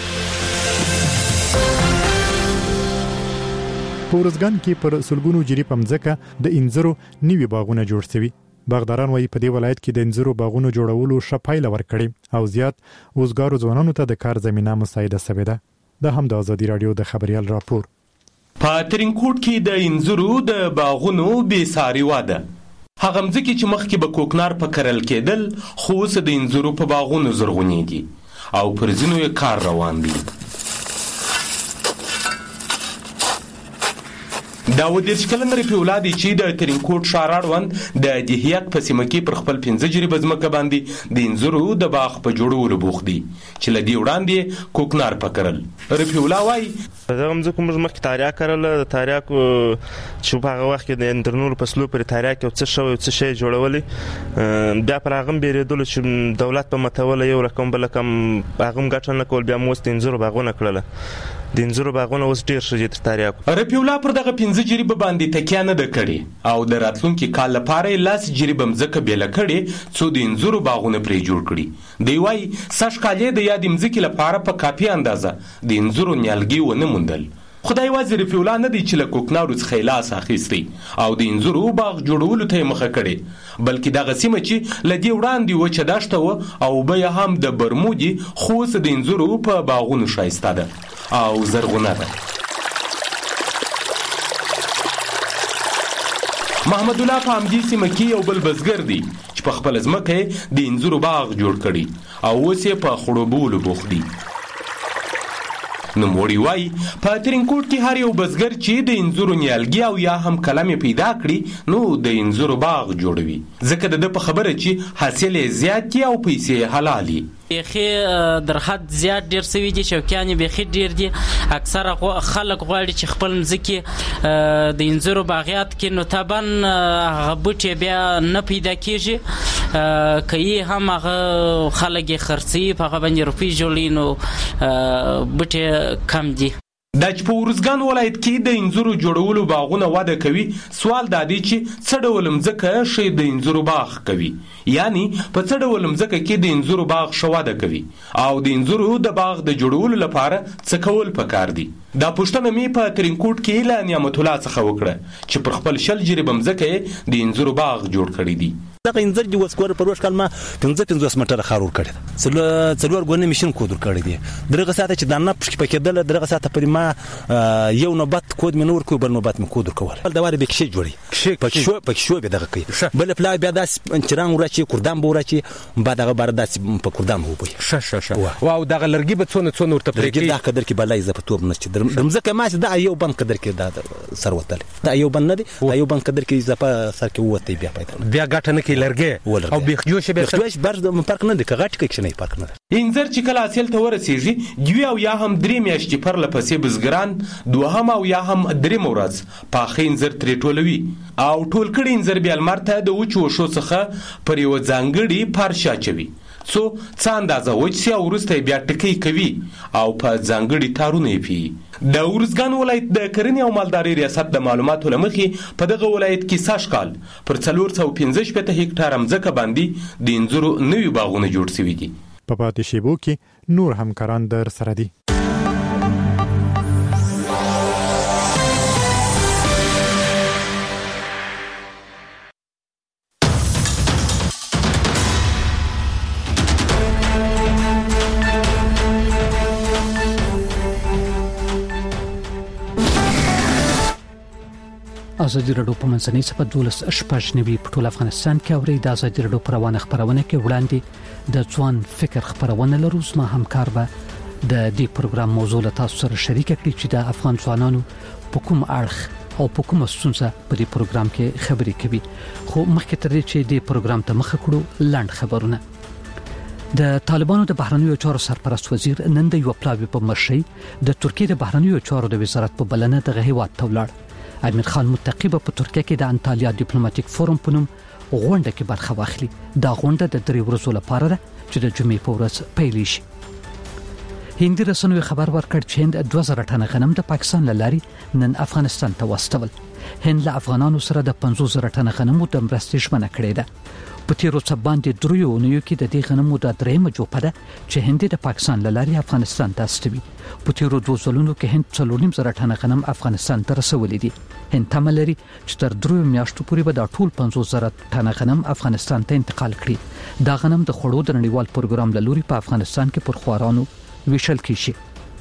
په ورځګان کې پر سلګونو جری پمځکه د انځرو نیوي باغونه جوړ شوي. باغداران وایي په دې ولایت کې د انځرو باغونو جوړولو شپایله ورکړي او زیات وزګارو ځوانانو ته د کار زمينه مساعده شوې ده. د هم د ازادي رادیو د خبريال راپور. په ترینکوټ کې د انځرو د باغونو بې ساري واده. هغه مځکې چې مخکې به کوکنار په کرل کېدل، خو اوس د انځرو په باغونو زرغونېږي او پر ځینو یې کار روان دی. دا و 10 کلن رفیع الله دی چې د ترینکوټ ښار اړوند د دهیک په سیمه کې پر خپل 15 جریبه ځمکه باندې د انځرو د باغ په جوړولو بوخت دی چې له دې وړاندې کوکنار پکړل. رفیع الله وایي دغه مځکه موږ مخکې تاریاک کرل، د تاریاکو چې په هغه وخت کې د انترنور فصلو پر تاریاک یو څه شی جوړولې، بیا پر هغه بیرېدل چې دولت په متوله یو رقم بل کم هغه ګټه نه کول، بیا مو د انځرو باغونه کړل. د انځرو باغونه اوس ډیر ښه دي تر تاریاکو. رفیع الله پر دغه 15 جریبه باندې تکیه نه ده کړې او د راتلونکي کال لپاره یې 10 جریبه مځکه بیله کړې څو د انځرو باغونه پرې جوړ کړي. دی وایي سږ کال یې د یادې مځکې لپاره په کافي اندازه د انځرو نیالګي ونه موندل. خدای یوازې رفیع الله نه دی چې له کوکنارو څخه لاس اخیستی او د انځرو باغ جوړولو ته یې مخه کړې، بلکې دغه سیمه چې له دې وړاندې وچه دښته وه او اوبه یې هم د برمودي، خو اوس د انځرو په باغونو ښایسته ده او زرغونه ده. محمد الله په همدې سیمه کې یو بل بزګر دی چې په خپل ځمکه د انځرو باغ جوړ کړي او اوس یې په خړوبولو بوخت دی. نوموړي وایي په ترینکوټ کې هر یو بزګر چې د انځرو نیالګي او یا هم کلمې پیدا کړي نو د انځرو باغ جوړوي، ځکه د په خبره چې حاصل یې زیات دي او پیسې حلالي. بیخي در حد زیات ډیر سوي دي، شوقیان بیخي ډیر دي. اکثره خلک غواړي چې خپل مځکې د انځرو باغیات کې نو طبعا هغه بوټي بیا نه پیدا کېږي، که یې هم هغه خلک یې خرڅوي په هغه باندې روپۍ جوړوي، نو بوټي کم دي. دا چې په ورځګان ولایت کې د انځرو جوړولو باغونه وده کوي، سوال دا دی چې څه ډول مځکه ښه د انځرو باغ کوي، یعنی په څه ډول مځکه کې د انځرو باغ ښه وده کوي او د انځرو د باغ د جوړولو لپاره څه کول پکار دي. دا پوښتنه مې په ترینکوټ کې له نعمت الله څخه وکړه چې پر خپل 10 جریبه مځکه د انځرو باغ جوړ کړی دی. دغه انځر دی وسکور پر وښ کلمه 15 مټره خارور کړی څلور غونې ماشين کودر کړی دی. دغه ساته چې دانه پکې دل دغه ساته پر ما یو نوبت کود منور کو بل نوبت م کودر کول بل دواره به کشي جوړي پکې شو به دغه کوي بل پلا بیا داس چران ورچی کردان بورچی بعد هغه بار داس په کردان وو شه واو دغه لرګي به څونه ورته پرېږي دا قدر کې بلای ز په توب نشي دمزکه ما دا یو بند قدر کې دا سروتل دا یو بند نه دی دا یو بند قدر کې زپا سر کې وته بیا پیدا بیا غټه نه کې لرګي او بیخ جوش برد پارک نه دی کغټ کې نه پارک نه. انځر چې کله حاصل ته ورسیږي دوی او یا هم درې میاشتې پر لپسې بزګران دوهم او یا هم درې ورځ پاخه انځر ترې ټولوي او ټول کړي انځر بیا لمر ته د وچو شو څخه پر یو ځانګړي پارچه چوي. څه اندازه وچ سي او وروسته بیا ټکي کوي او په ځانګړي تارونه یې پیي. د ارزګان ولایت د کرنې او مالدارۍ ریاست د معلوماتو له مخې په دغه ولایت کې سږ کال پر 415 هکټاره مځکه باندې د انځرو نوي باغونه جوړ شوي دي. په پاتې شیبو کې نور همکاران در سره دي. ازادي راډیو په منځنۍ صفحه 12 په ټول افغانستان کې اوري. د ازادي راډیو پروانه خبرونه کې وړاندې د ځوان فکر خبرونه لرو. زما همکار به د دې پروګرام موضوع له تاسو سره شریک کړي چې د افغان ځوانانو په کوم اړخ او په کومه ستونزه په دې پروګرام کې خبرې کوي. خو مخکې تر دې چې دې پروګرام ته مخه کړو لاند خبرونه. د طالبانو د بهرنیو چارو سرپرست وزیر نن د یو پلاوی په مرشي د ترکیې د بهرنیو چارو د وزارت په بلنه د هیواد ته ولاړ. امیر خان متقی په ترکیه کې د انټالیا ډیپلوماټیک فورم په نوم غونډه کې برخه واخلي. دا غونډه د 3 ورځې لپاره ده چې د جمعې په ورځ پیل شي. هندي رسنیو خبر ورکړ چې هند 2000 ټنه غنم د پاکستان له لارې نن افغانستان ته واستول. هند له افغانانو سره د 50000 ټنه غنمو د مرستې ژمنه کړې ده. په تیرو څه باندې دریو اونیو کې د دې غنمو د درېمه جوپه ده چې هند د پاکستان له لارې افغانستان ته استوي. په تیرو 2 ځلونو کې هند 4.5 ټنه غنم افغانستان ته رسولي دي. هند تمه لري چې تر 3 میاشتو پورې به د ټول 50000 ټنه غنم افغانستان ته انتقال کړي. دا غنم د خوړو د نړیوال پروګرام له لوري په افغانستان کې پر خوارانو ویشل کیږي.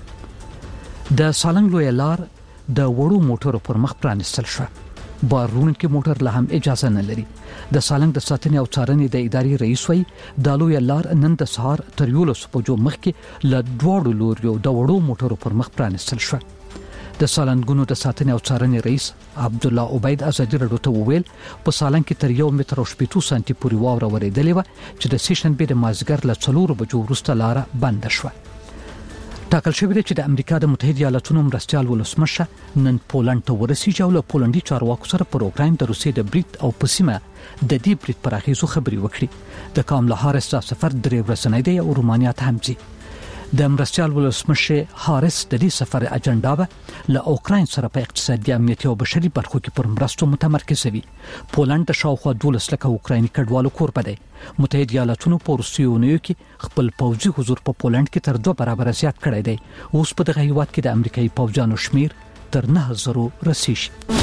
د سالنګ لوی لار د وړو موټرو پر مخ پرانستل شو. بارونکو موټر له هم اجازه نه لري. د سالنګ د ساتنې او څارنې د ادارې رئیس وایي د لوی لار نن د سهار تر 11 بجو مخکې له دوړو لوريو د وړو موټرو پر مخ پرانستل شو. د سالنګونو د ساتنې او څارنې رئیس عبد الله عبید ازادي راډیو ته وویل په سالنګ کې تر 1 متر او 8 سانتي پورې واوره ورېدلې و چې د سیشن به د مازګر له 4 بجو وروسته لار بند شوه. ټاکل شوی دی چې د امریکا د متحده ایالاتونو مرستيال ولسمشه نن پولند ته ورسیږي او له پولندي چارواکو سره پر اوکراین د روسیې د بریټ او پسیمه د دې بریټ پر اغیزو خبري وکړي. د کاملا هاریس د سفر 3 ورځې دی او رومانیا ته هم ځي. د مرستيال ولسمشه هاریس د دې سفر اجنډا به له اوکراین سره په اقتصادي امنیتي او بشري برخو کې پر مرستو متمرکز وي. پولند د شاوخوا 12 لک اوکرایني کډوالو کوربه دی. متحده ایالاتونو په روسیونیو کې خپل پوځي حضور په پولند کې تر 2 برابر زیات کړی دی. اوس په دغه هیواد کې د امریکایي پوځیانو شمیر تر 9000 رسیږي.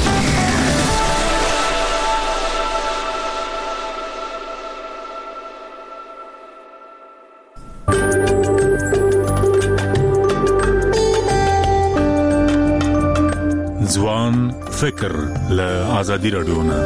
ځوان فکر له ازادي راډیو نه.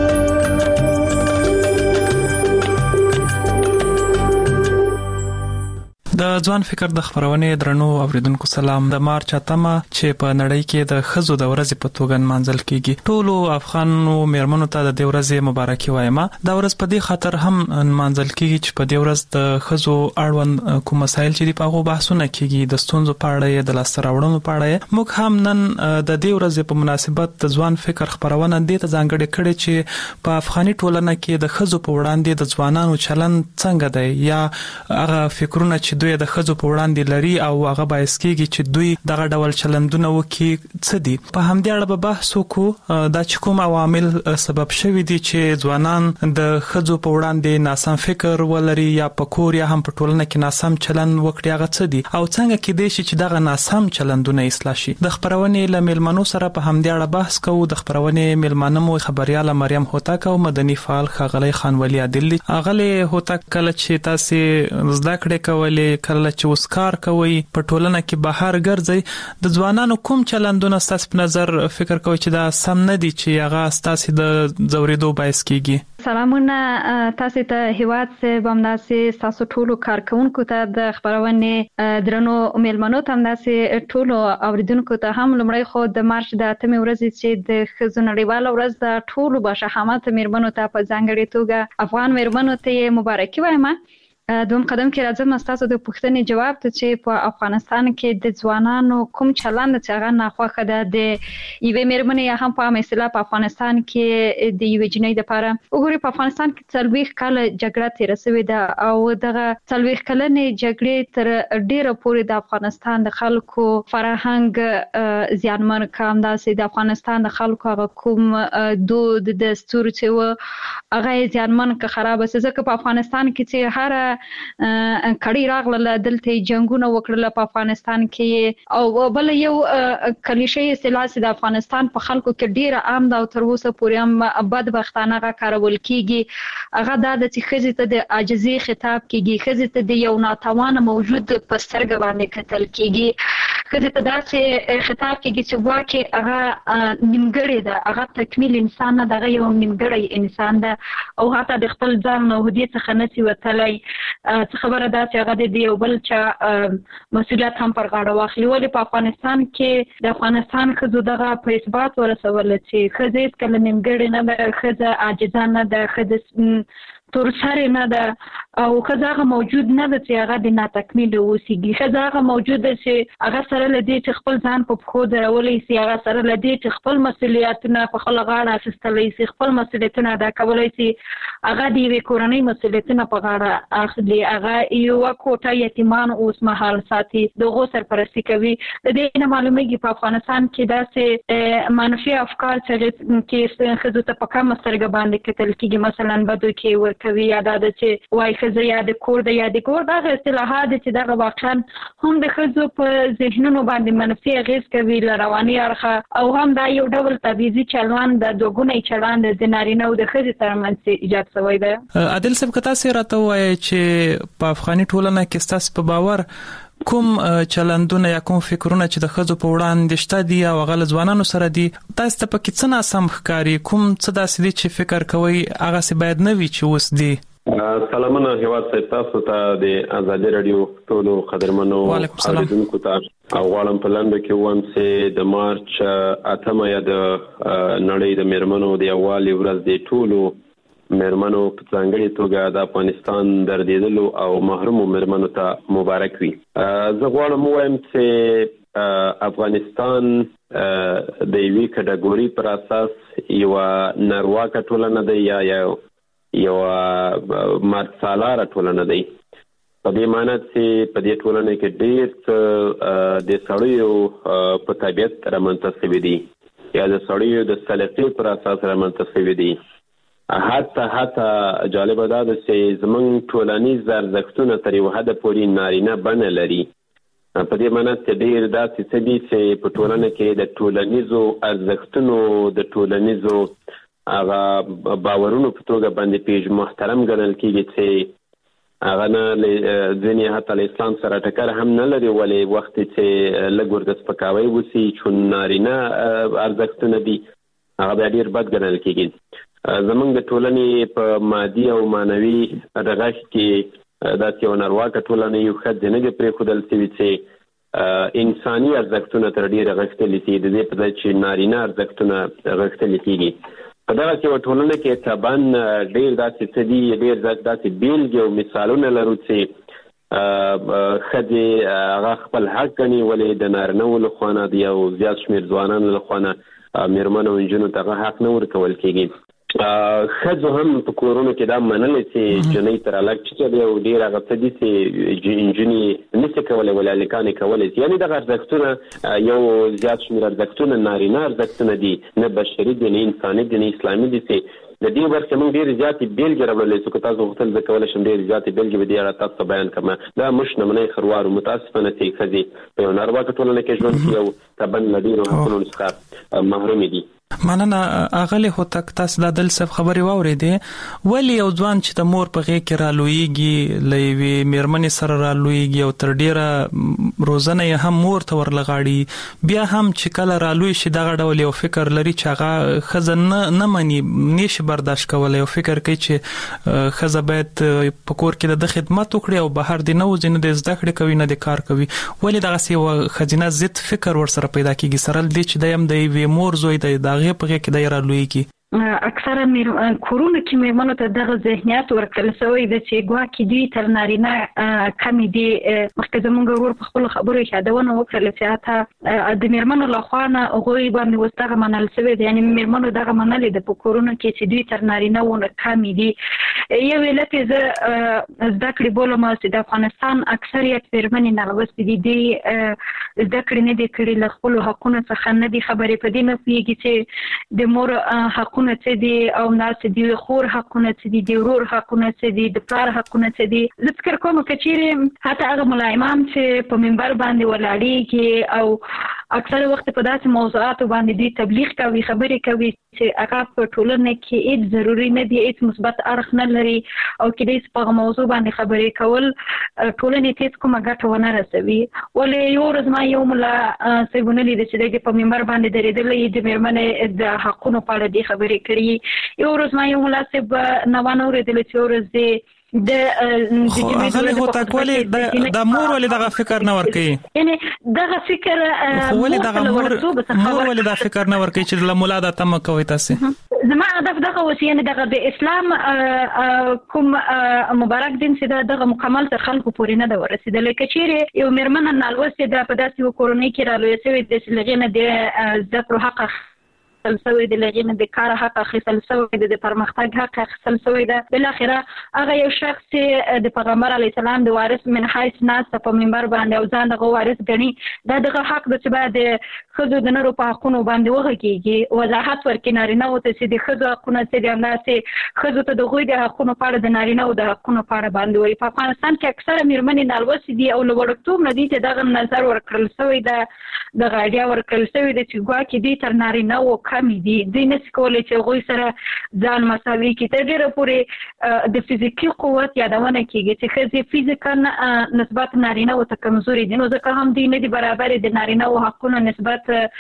د ځوان فکر د خبرونه درنو اوریدونکو سلام. د مارچ 8 چې په نړۍ کې د خزو د ورځې په توګه منځل کیږي. ټولو افغانو میرمنو ته د دې ورځې مبارکي وایم. دا ورځ په دې خاطر هم منځل کیږي چې په دې ورځ د خزو اړوند کوم مسایل چې په هغه بحثونه کیږي د ستونزو په اړه د لاسته راوړنو په اړه. موږ هم نن د دې ورځې په مناسبت د ځوان فکر خبرونه دې ته ځانګړې کړې چې په افغاني ټولنه کې د خزو په وړاندې د ځوانانو چلند څنګه دی یا هغه فکرونه چې دوی د خزو په وړاندې لري او هغه باعث کیږي چې دوی دغه ډول چلندونه وکړي څه دي. په همدې اړه به بحث وکړو دا چې کوم عوامل سبب شوي دي چې ځوانان د خزو په وړاندې ناسم فکر ولري یا په کور یا هم په ټولنه کې ناسم چلند وکړي. هغه څه دي او څنګه کېدای شي چې دغه ناسم چلندونه اصلاح شي. د خبرونې له میلمنو سره په همدې اړه بحث کوو. د خبرونې میلمنو مو خبرياله مریم هوتک او مدني فعال خغلی خان ولی عادل. اغلی هوتک کله چې تاسو زده کړې کولې کله چې وسکار کوي په ټولنه کې بهر ګرځي د ځوانانو کوم چلندونه ستاسو په نظر فکر کوي چې دا سم نه دي چې هغه ستاسو د زوریدو باعث کیږي؟ سلامونه تاسو ته هیواد سه بمناسي تاسو ټولو کارکونکو ته د خبرونه درنو میلمنو ته همداسې ټولو اوریدونکو ته هم لمړی خو د مارچ د 8 ورځې چې د خزو نړیواله ورځ د ټولو بشهامت میرمنو ته په ځانګړي توګه افغان میرمنو ته مبارکي وایم. دوم قدم کې راځم تاسو د پوښتنې جواب ته چې په افغانستان کې د ځوانانو کوم چلند چې هغه ناخوښه ده د یوې مېرمنې یا هم په عامه اصطلاح په افغانستان کې د یوې جنۍ لپاره وګورئ په افغانستان کې 40 کاله جګړه تیر شوې ده او دغه 40 کلنې جګړې تر ډیره پورې د افغانستان د خلکو فرهنګ زیانمن کړ داسې د افغانستان د خلکو هغه کوم دود دستور چې و هغه زیانمن که خراب شي ځکه په افغانستان کې چې هر کړي راغله دلته جنگونه وکړل په افغانستان کې او بل یو کلیشې اصطلاح د افغانستان په خلکو کې ډیره عام ده او تر اوسه پورې هم بدبختانه کارول کیږي هغه د چې خزې ته د عاجزي خطاب کیږي خزې ته د یو ناتوانه موجود په سترګه باندې کتل کیږي خزې ته داسې خطاب کیږي چې واکه هغه نیمګړی ده هغه تکمیل انسان نه دغه یو نیمګړی انسان ده او حتی د خپل ځان نه هدي څخه نشي وتلای څه خبره ده چې هغه د یو بل چا مسؤلیت هم پر غاړه واخلي ولې په افغانستان کې د افغانستان ښځو دغه په اثبات ورسول چې ښځه هېڅکله نیمګړې نه ده ښځه عاجزه نه ده ښځه تورسره نه ده او ښځه هغه موجود نه ده چې هغه د ناتکمیله اوسیږي ښځه هغه موجود ده چې هغه سره له دې چې خپل ځان په پښو درولی شي هغه سره له دې چې خپل مسؤلیتونه په خپله غاړه اخیستلی شي خپل مسؤلیتونه ادا کولی شي هغه د یوې کورنۍ مسؤلیتونه په غاړه اخلي هغه یوه کوټه یتیمان اوس مهال ساتي د هغو سرپرستي کوي د دې نه معلومیږي په افغانستان کې داسې منفي افکار چې ښځو ته په کمه سترګه باندې کتل کېږي مثلا بدو کې کوي یا دا چې وایي ښځه یا د کور ده یا د کور دغه اصطلاحات چې دغه واقعا هم د ښځو په ذهنونو باندې منفي اغېز کوي له رواني اړخه او هم دا یو ډول تبعیضي چلند د دوګونی چلند د نارینه او د ښځې ترمنځ ایجاد شوی دی. عادل صاحب که تاسې راته ووایئ چې په افغاني ټولنه کې ستاسو په باور کوم چلندونه یا کوم فکرونه چې د ښځو په وړاندې شته دي او هغه له ځوانانو سره دي تاسو ته پکې څه ناسم ښکاري کوم څه داسې دي چې فکر کوئ هغسې باید نه وي چې اوس دي؟ سلامونه هیواد صاحب تاسو ته د ازادي رادیو ټولو قدرمنو اوریدونکو ته او غواړم په لنډه کې ووایم چې د مارچ 8 یا د نړۍ د میرمنو د یووالي ورځ د ټولو میرمنو په ځانګړې توګه د افغانستان دردېدلو او محرومو میرمنو ته مبارک وي. زه غواړم ووایم چې افغانستان د یوې کټګوري پر اساس یوه نارواکه ټولنه ده یا یو مرسالاره ټولنه دی په دې معنی چې په دې ټولنه کې ډېر څه د سړیو په طبیعت رامنځته شوي دي یا د سړیو د سلیقې پر اساس رامنځته شوي دي حتی جالبه دا ده چې زموږ ټولنیز ارزښتونه تر یو حده پورې نارینه بڼه لري په دې معنی چې ډېر داسې څه دي چې په ټولنه کې د ټولنیزو ارزښتونو د ټولنیزو هغه باورونو په توګه باندې محترم ګڼل کېږي چې هغه نه ځینې حتی له اسلام سره ټکر هم نه لري ولې وخت چې لږ ورته سپکاوی وسي چون نارینه ارزښتونه دي هغه بیا ډېر بد ګڼل کېږي زموږ د ټولنې په مادي او معنوي رغښت کې داسې یوه نارواکه ټولنه یو ښځې نه دي پرېښودل شوي چې انساني ارزښتونه تر ډېره غښتلي شي د دې په ځای چې نارینه ارزښتونه غښتلي کېږي په دغسې یوه ټولنه کې طبعا ډېر داسې څه دي ډېر داسې بیلګې او مثالونه لرو چې ښځې هغه خپل حق ګڼي ولې د نارینهو له خوا نه د یو زیات شمېر ځوانانو له خوا نه مېرمنو او نجونو ته هغه حق نه ورکول کېږي ښځو هم په کورونو کې دا منلې چې جنۍ تر هلک ټیټه دی او ډېر هغه څه دي چې نجونې نشي کولی ولې هلکان یې کولی شي یعنې دغه ارزښتونه یو زیات شمېر ارزښتونه نارینه ارزښتونه دي نه بشري دي نه انساني دي نه اسلامي دي چې د دې برخې موږ ډېرې زیاتې بېلګې راوړلی شو که تاسو غوښتل زه کولی شم ډېرې زیاتې بېلګې به دې اړه تاسو ته بیان کړم دا موږ نمونی خروارو متاسفانه چې ښځې په یو نارواکه ټولنه کې ژوند کوي او طبعا له ډېرو حقونو څخه محرومې دي. مننه اغلی هوتک تاسو د عادل صاحب خبرې واورېدې ولې یو ځوان چې د مور په غېږ کې رالویږي له یوې مېرمنې سره رالویږي او تر ډېره روزنه یې هم مور ته ورلغاړي بیا هم چې کله رالوی شي دغه ډول یو فکر لري چې هغه ښځه نه مني نشي برداشت کولی یو فکر کوي چې ښځه باید په کور کې د خدمت وکړي او بهر دې نه وځي نه د زده کړې کوي نه د کار کوي ولې دغسې یوه ښځینه ضد فکر ورسره پیدا کېږي سره له دې چې دی هم د یوې مور زوی دی د هغې په غېږ کې دی رالویږي اکثره کورونه کې میرمنو ته دغه ذهنیت ورکړل شوی دی چې ګواکې دوی تر نارینه کمې دي. مخکې زموږ ورور په خپلو خبرو کې یادونه وکړله چې حتی د میرمنو له خوا نه هغوی باندې اوس دغه منل شوی دی، یعنې میرمنو دغه منلې ده په کورونو کې چې دوی تر نارینه ونه کمې دي. یو علت یې زه زده کړې بولم چې د افغانستان اکثریت میرمنې نالوستې دي، دوی زده کړې نه دي کړي، له خپلو حقونو څخه نه دي خبرې، په دې نه پوهېږي چې د مور حقونه څه دي او همداسې د خور حقونه څه دي، د ورور حقونه څه دي، د پلار حقونه څه دي. زه فکر کوم که چیرې حتی هغه ملایمان چې په منبر باندې ولاړېږي او اکثره وخت په داسې موضوعاتو باندې دوی تبلیغ کوي، خبرې کوي چې هغه په ټولنه کې هیڅ ضروري نه دي، هیڅ مثبت اړخ نه لري او کېدای شي په هغه موضوع باندې خبرې کول ټولنې ته هیڅ کومه ګټه ونه رسوي. ولې یو ورځ ما یو ملا صاحب ولید چې دی په منبر باندې درېدلی د میرمنې د حقونو په اړه دی خبرې کړي. یو ورځ ما یو ملا صاحب نه واورېدلی چې یو ورځ دی هغه هو تکولې د مور ولې دغه فکر نه ورکي، یعنی دغه فکر ولې دغه مور ولې دا فکر نه ورکي چې له مولا د تم کوي تاسو. زما هدف دغه وسی، یعنی دغه د اسلام کوم مبارک دین چې دغه مکمل تر خلکو پورې نه دا ورسېدل. کچېره یو میرمن نالوستې ده په داسې کورنۍ کې رالوی شوې د لغینه د زده کړو حق اخیستل شوی دی، لغینه د کار حق اخیستل شوی دی، د پرمختګ حق اخیستل شوی دی. بالاخره هغه یو شخص چې د پیغمبر علیه السلام د وارث من حیث ناسته په منبر باندې او ځان دغه وارث ګڼي، دا دغه حق ده چې باید د ښځو د نرو په حقونو باندې وغږېږي، وضاحت ورکړي نارینهو ته چې د ښځو حقونه څه دي، همداسې ښځو ته د هغوی د حقونو په اړه د نارینهو د حقونو په اړه باندې وایي. په افغانستان کې اکثره میرمنې نالوستې دي او له وړکتوب نه دوی ته دغه نظر ورکړل شوی ده، دغه ایډیا ورکړل شوې ده چې ګواکې دوی تر نارینهو کمې دي، دوی نشي کولی چې هغوی سره ځان مساوي کړي. تر ډېره پورې د فزیکي قوت یادونه کېږي چې ښځې فزیکل نسبت نارینهو ته کمزوري دي، نو ځکه هم دوی نه دي برابرې د نارینهو حقونو نسبت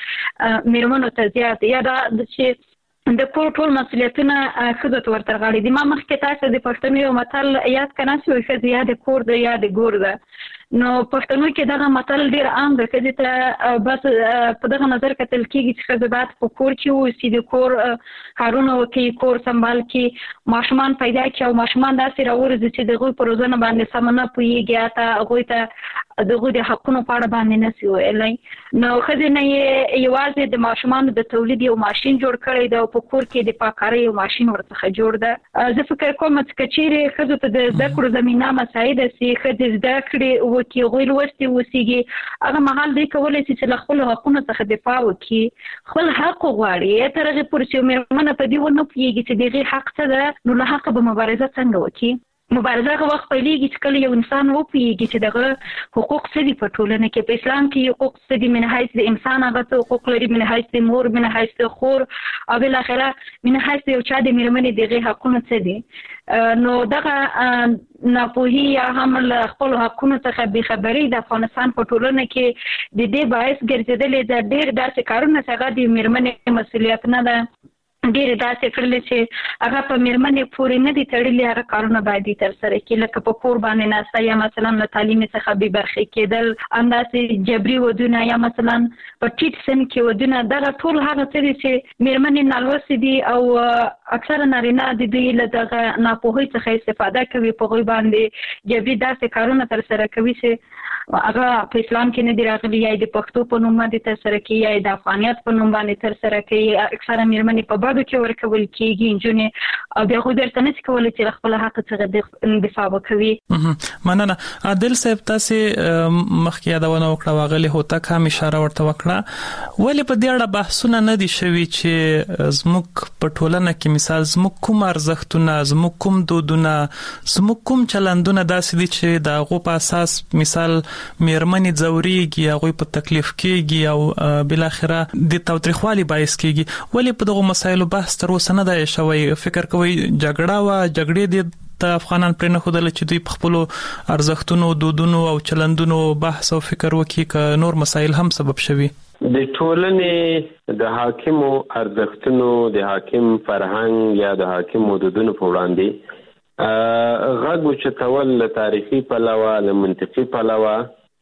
میرمنو ته زیات. یا دا چې د کور ټول مسؤلیتونه ښځو ته ورته غاړي دي. ما مخکې تاسو د پښتنو یو متل یاد کنه چې ښځه یا د کور ده یا د ګور ده، نو پښتنو کې دغه متل ډېر عام دی. ښځې ته بس په دغه نظر کتل کېږي چې ښځه باید په کور کې واوسي، د کور کارونه وکړي، کور سنبال کړي، ماشومان پیدا کړي او ماشومان داسې راوروزي چې د هغوی په روزنه باندې سمه نه پوهېږي، حتی هغوی ته د هغوی د حقونو په اړه باندې نه شي ویلی. نو ښځې نه یې یوازې د ماشومانو د تولید یو ماشین جوړ کړی دی او په کور کې د پاککارۍ یو ماشین ورڅخه جوړ ده. زه فکر کوم چې که چیرې ښځو ته د زده کړو زمینه مساعده سي، ښځې زده کړې وکړي، هغوی لوستې اوسېږي، هغه مهال دوی کولی شي چې له خپلو حقونو څخه دفاع وکړي، خپل حق وغواړي. تر هغې پورې چې یو مېرمنه په دې ونه پوهېږي چې د هغې حق څه ده، نو له حقه به مبارزه څنګه وکړي. مبارزه هغه وخت پیلېږي چې کله یو انسان وپوهېږي چې دغه حقوق څه دي په ټولنه کې. په اسلام کې حقوق څه دي، من حیث د انسان هغه څه حقوق لري، من حیث د مور، من حیث د خور او بالاخره من حیث د یو چا د مېرمنې د هغې حقونه څه دي. نو دغه ناپوهي یا هم له خپلو حقونو څخه بېخبري د افغانستان په ټولنه کې د دې باعث ګرځېدلې ده. ډېر داسې کارونه چې هغه د مېرمنې مسؤلیت نه ده، ډېرې داسې کړلې چې هغه په مېرمنې پورې نه دي تړلي، هغه کارونه باید یې ترسره کړي، لکه په کور باندې ناسته یا مثلا له تعلیمي څخه بې برخې کېدل، همداسې جبري ودونه یا مثلا په ټیټ سن کې ودونه. دغه ټول هغه څه دي چې مېرمنې نالوستې دي او اکثره نارینه د دوی له دغه ناپوهۍ څخه استفاده کوي، په هغوی باندې جبري داسې کارونه ترسره کوي چې هغه په اسلام کې نه دي راغلي، یا د پښتو په نوم باندې ترسره کوي یا د افغانیت په نوم باندې ترسره کوي. اکثره مېرمنې په بدو کې ورکول کېږي، نجونې، او بیا هغوی بیرته نشي کولی چې له خپل حق څخه دفاع وکوي. مننه. عادل صاحب، تاسې مخکې یادونه وکړه، واغلې هوتک هم اشاره ورته وکړه، ولې په دې اړه بحثونه نه دي شوي چې زموږ په ټولنه کې مثال زموږ کوم ارزښتونه، زموږ کوم دودونه، زموږ کوم چلندونه داسې دي چې د هغو په اساس مثال مېرمنې ځورېږي، هغوی په تکلیف کېږي او بالاخره د تاوتریخوالي باعث کېږي. ولې په دغو مسایلو بحث تر اوسه نه دی شوی؟ فکر کوئ جګړه وه، جګړې دې افغانان پرې نه ښودله چې دوی په خپلو ارزښتونو، دودونو او چلندونو بحث او فکر وکړي، که نور مسایل هم سبب شوي؟ د ټولنې د حاکمو ارزښتونو، د حاکم فرهنګ یا د حاکم دودونو په وړاندې غږ اوچتول له تاریخي پلوه، له منطقي پلوه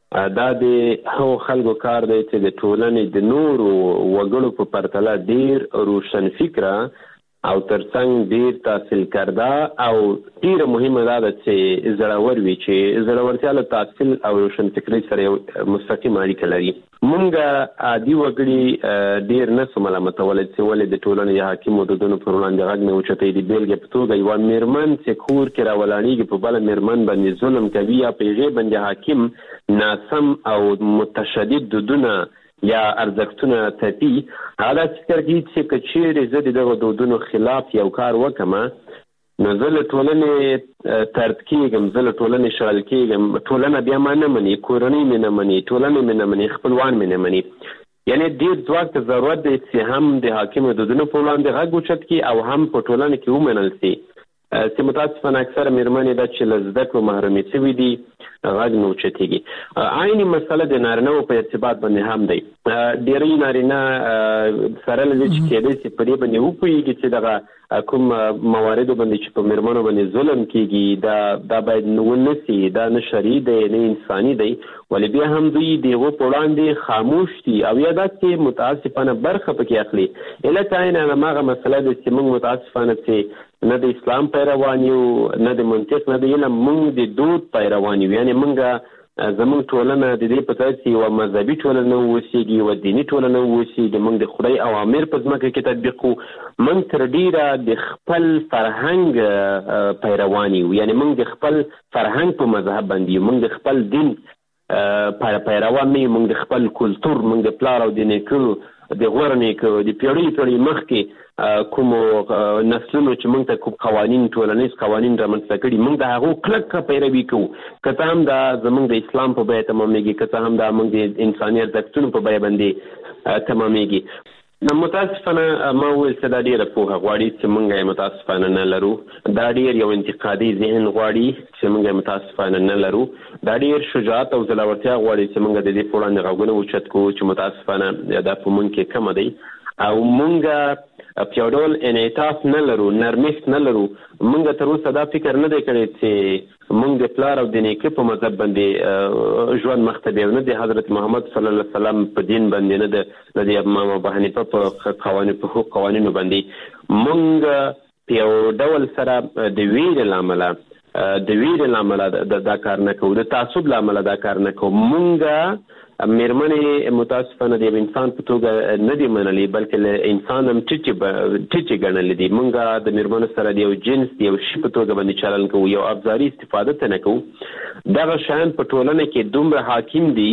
دا د هغو خلکو کار دی چې د ټولنې د نورو وګړو په پرتله ډیر روشن فکره او ترڅنګ ډیر تحصیل کرده او ډیره مهمه ده چې زړور وي چې زړورتیا له تحصیل او روشن فکرۍ سره یو مستقیم اړیکه لري. مونږ عادي وګړي ډیر نه سو ملامتولی چې ولې د ټولنې د حاکمو دودونو پر وړاندې غږ نه اوچتوي. د بېلګې په توګه یوه میرمن چې کور کې راولاړېږي په بله میرمن باندې ظلم کوي یا په هغې باندې حاکم ناسم او متشدد دودونه یا ارزښتونه تپي، هغه فکر کوي چې که چیرې زه د دغو دودونو خلاف یو کار وکړم نو زه له ټولنې طرد کېږم، زه له ټولنې شړل کېږم، ټولنه بیا ما نه مني، کورنۍ مې نه مني، ټولنه مې نه مني، خپلوان مې نه مني. یعنې ډېر ځواک ته ضرورت دی چې هم د حاکمو دودونو په وړاندې غږ اوچت کړي او هم په ټولنه کې ومنل شي چې متاسفانه اکثره میرمنې دا چې له زده کړو محرومې شوي دي غږ نه اوچتېږي. عیني مسله د نارینه‌و په ارتباط باندې هم دی. ډېری نارینه سره له دې چې کېدای شي په دې باندې وپوهېږي چې دغه کوم مواردو باندې چې په میرمنو باندې ظلم کېږي دا باید ونه سي، دا نه شرعي دی نه انساني دی، ولې بیا هم دوی د هغو په وړاندې خاموش دي او یا داسې متاسفانه برخه پکې اخلي. علت عین هماغه مسله ده چې موږ متاسفانه چې نه د اسلام پیروان یو، نه د منطق، نه د علم، موږ د دود پیروان یو. یعنې موږ زموږ ټولنه د دې په ترڅ کې یوه مذهبي ټولنه واوسېږي، یوه دیني ټولنه واوسېږي، موږ د خدای اوامر په ځمکه کې تطبیق کړو، موږ تر ډېره د خپل فرهنګ پیروان یو. یعنې موږ د خپل فرهنګ په مذهب باندې یو، موږ د خپل دین پیروان نه یو، موږ د خپل کلتور، موږ د پلار او د نیکه د غوره نیکه د پیړۍ مخکې کومو نسلونو چې موږ ته کوم قوانین، ټولنیز قوانین رامنځته کړي، موږ د هغو کلکه پیروي کوو، که څه هم دا زموږ د اسلام په بیه تمامېږي، که څه هم دا موږ د انساني ارزښتونو په بیه باندې تمامېږي. متاسفانه ما وویل چې دا ډېره پوهه غواړي چې موږ یې متاسفانه نه لرو. دا ډېر یو انتقادي ذهن غواړي چې موږ یې متاسفانه نه لرو. دا ډېر شجاعت او زړورتیا غواړي چې موږ د دې په وړاندې غږونه اوچت کړو چې متاسفانه دا په موږ کې کمه دی او موږ په یو ډول انعطاف نه لرو، نرمښت نه لرو. موږ تر اوسه دا فکر نه دی کړی چې موږ د پلار او د نیکه په مذهب باندې ژوند مخته بیو، نه د حضرت محمد صلی الله علیه وسلم په دین باندې، نه د امام ابو حنیفه په قوانینو باندې. موږ په یو ډول سره د ویرې له امله دا کار نه کوو، د تعصب له امله دا کار نه کوو. موږ میرمنې متاسفانه د یو انسان په توګه نه دي منلي، بلکې له انسان هم ټیټې ګڼلې دي. موږ د میرمنو سره د یو جنس، د یو شي په توګه باندې چلن کوو، یو ابزاري استفاده ته نه کوو. دغه شیان په ټولنه کې دومره حاکم دي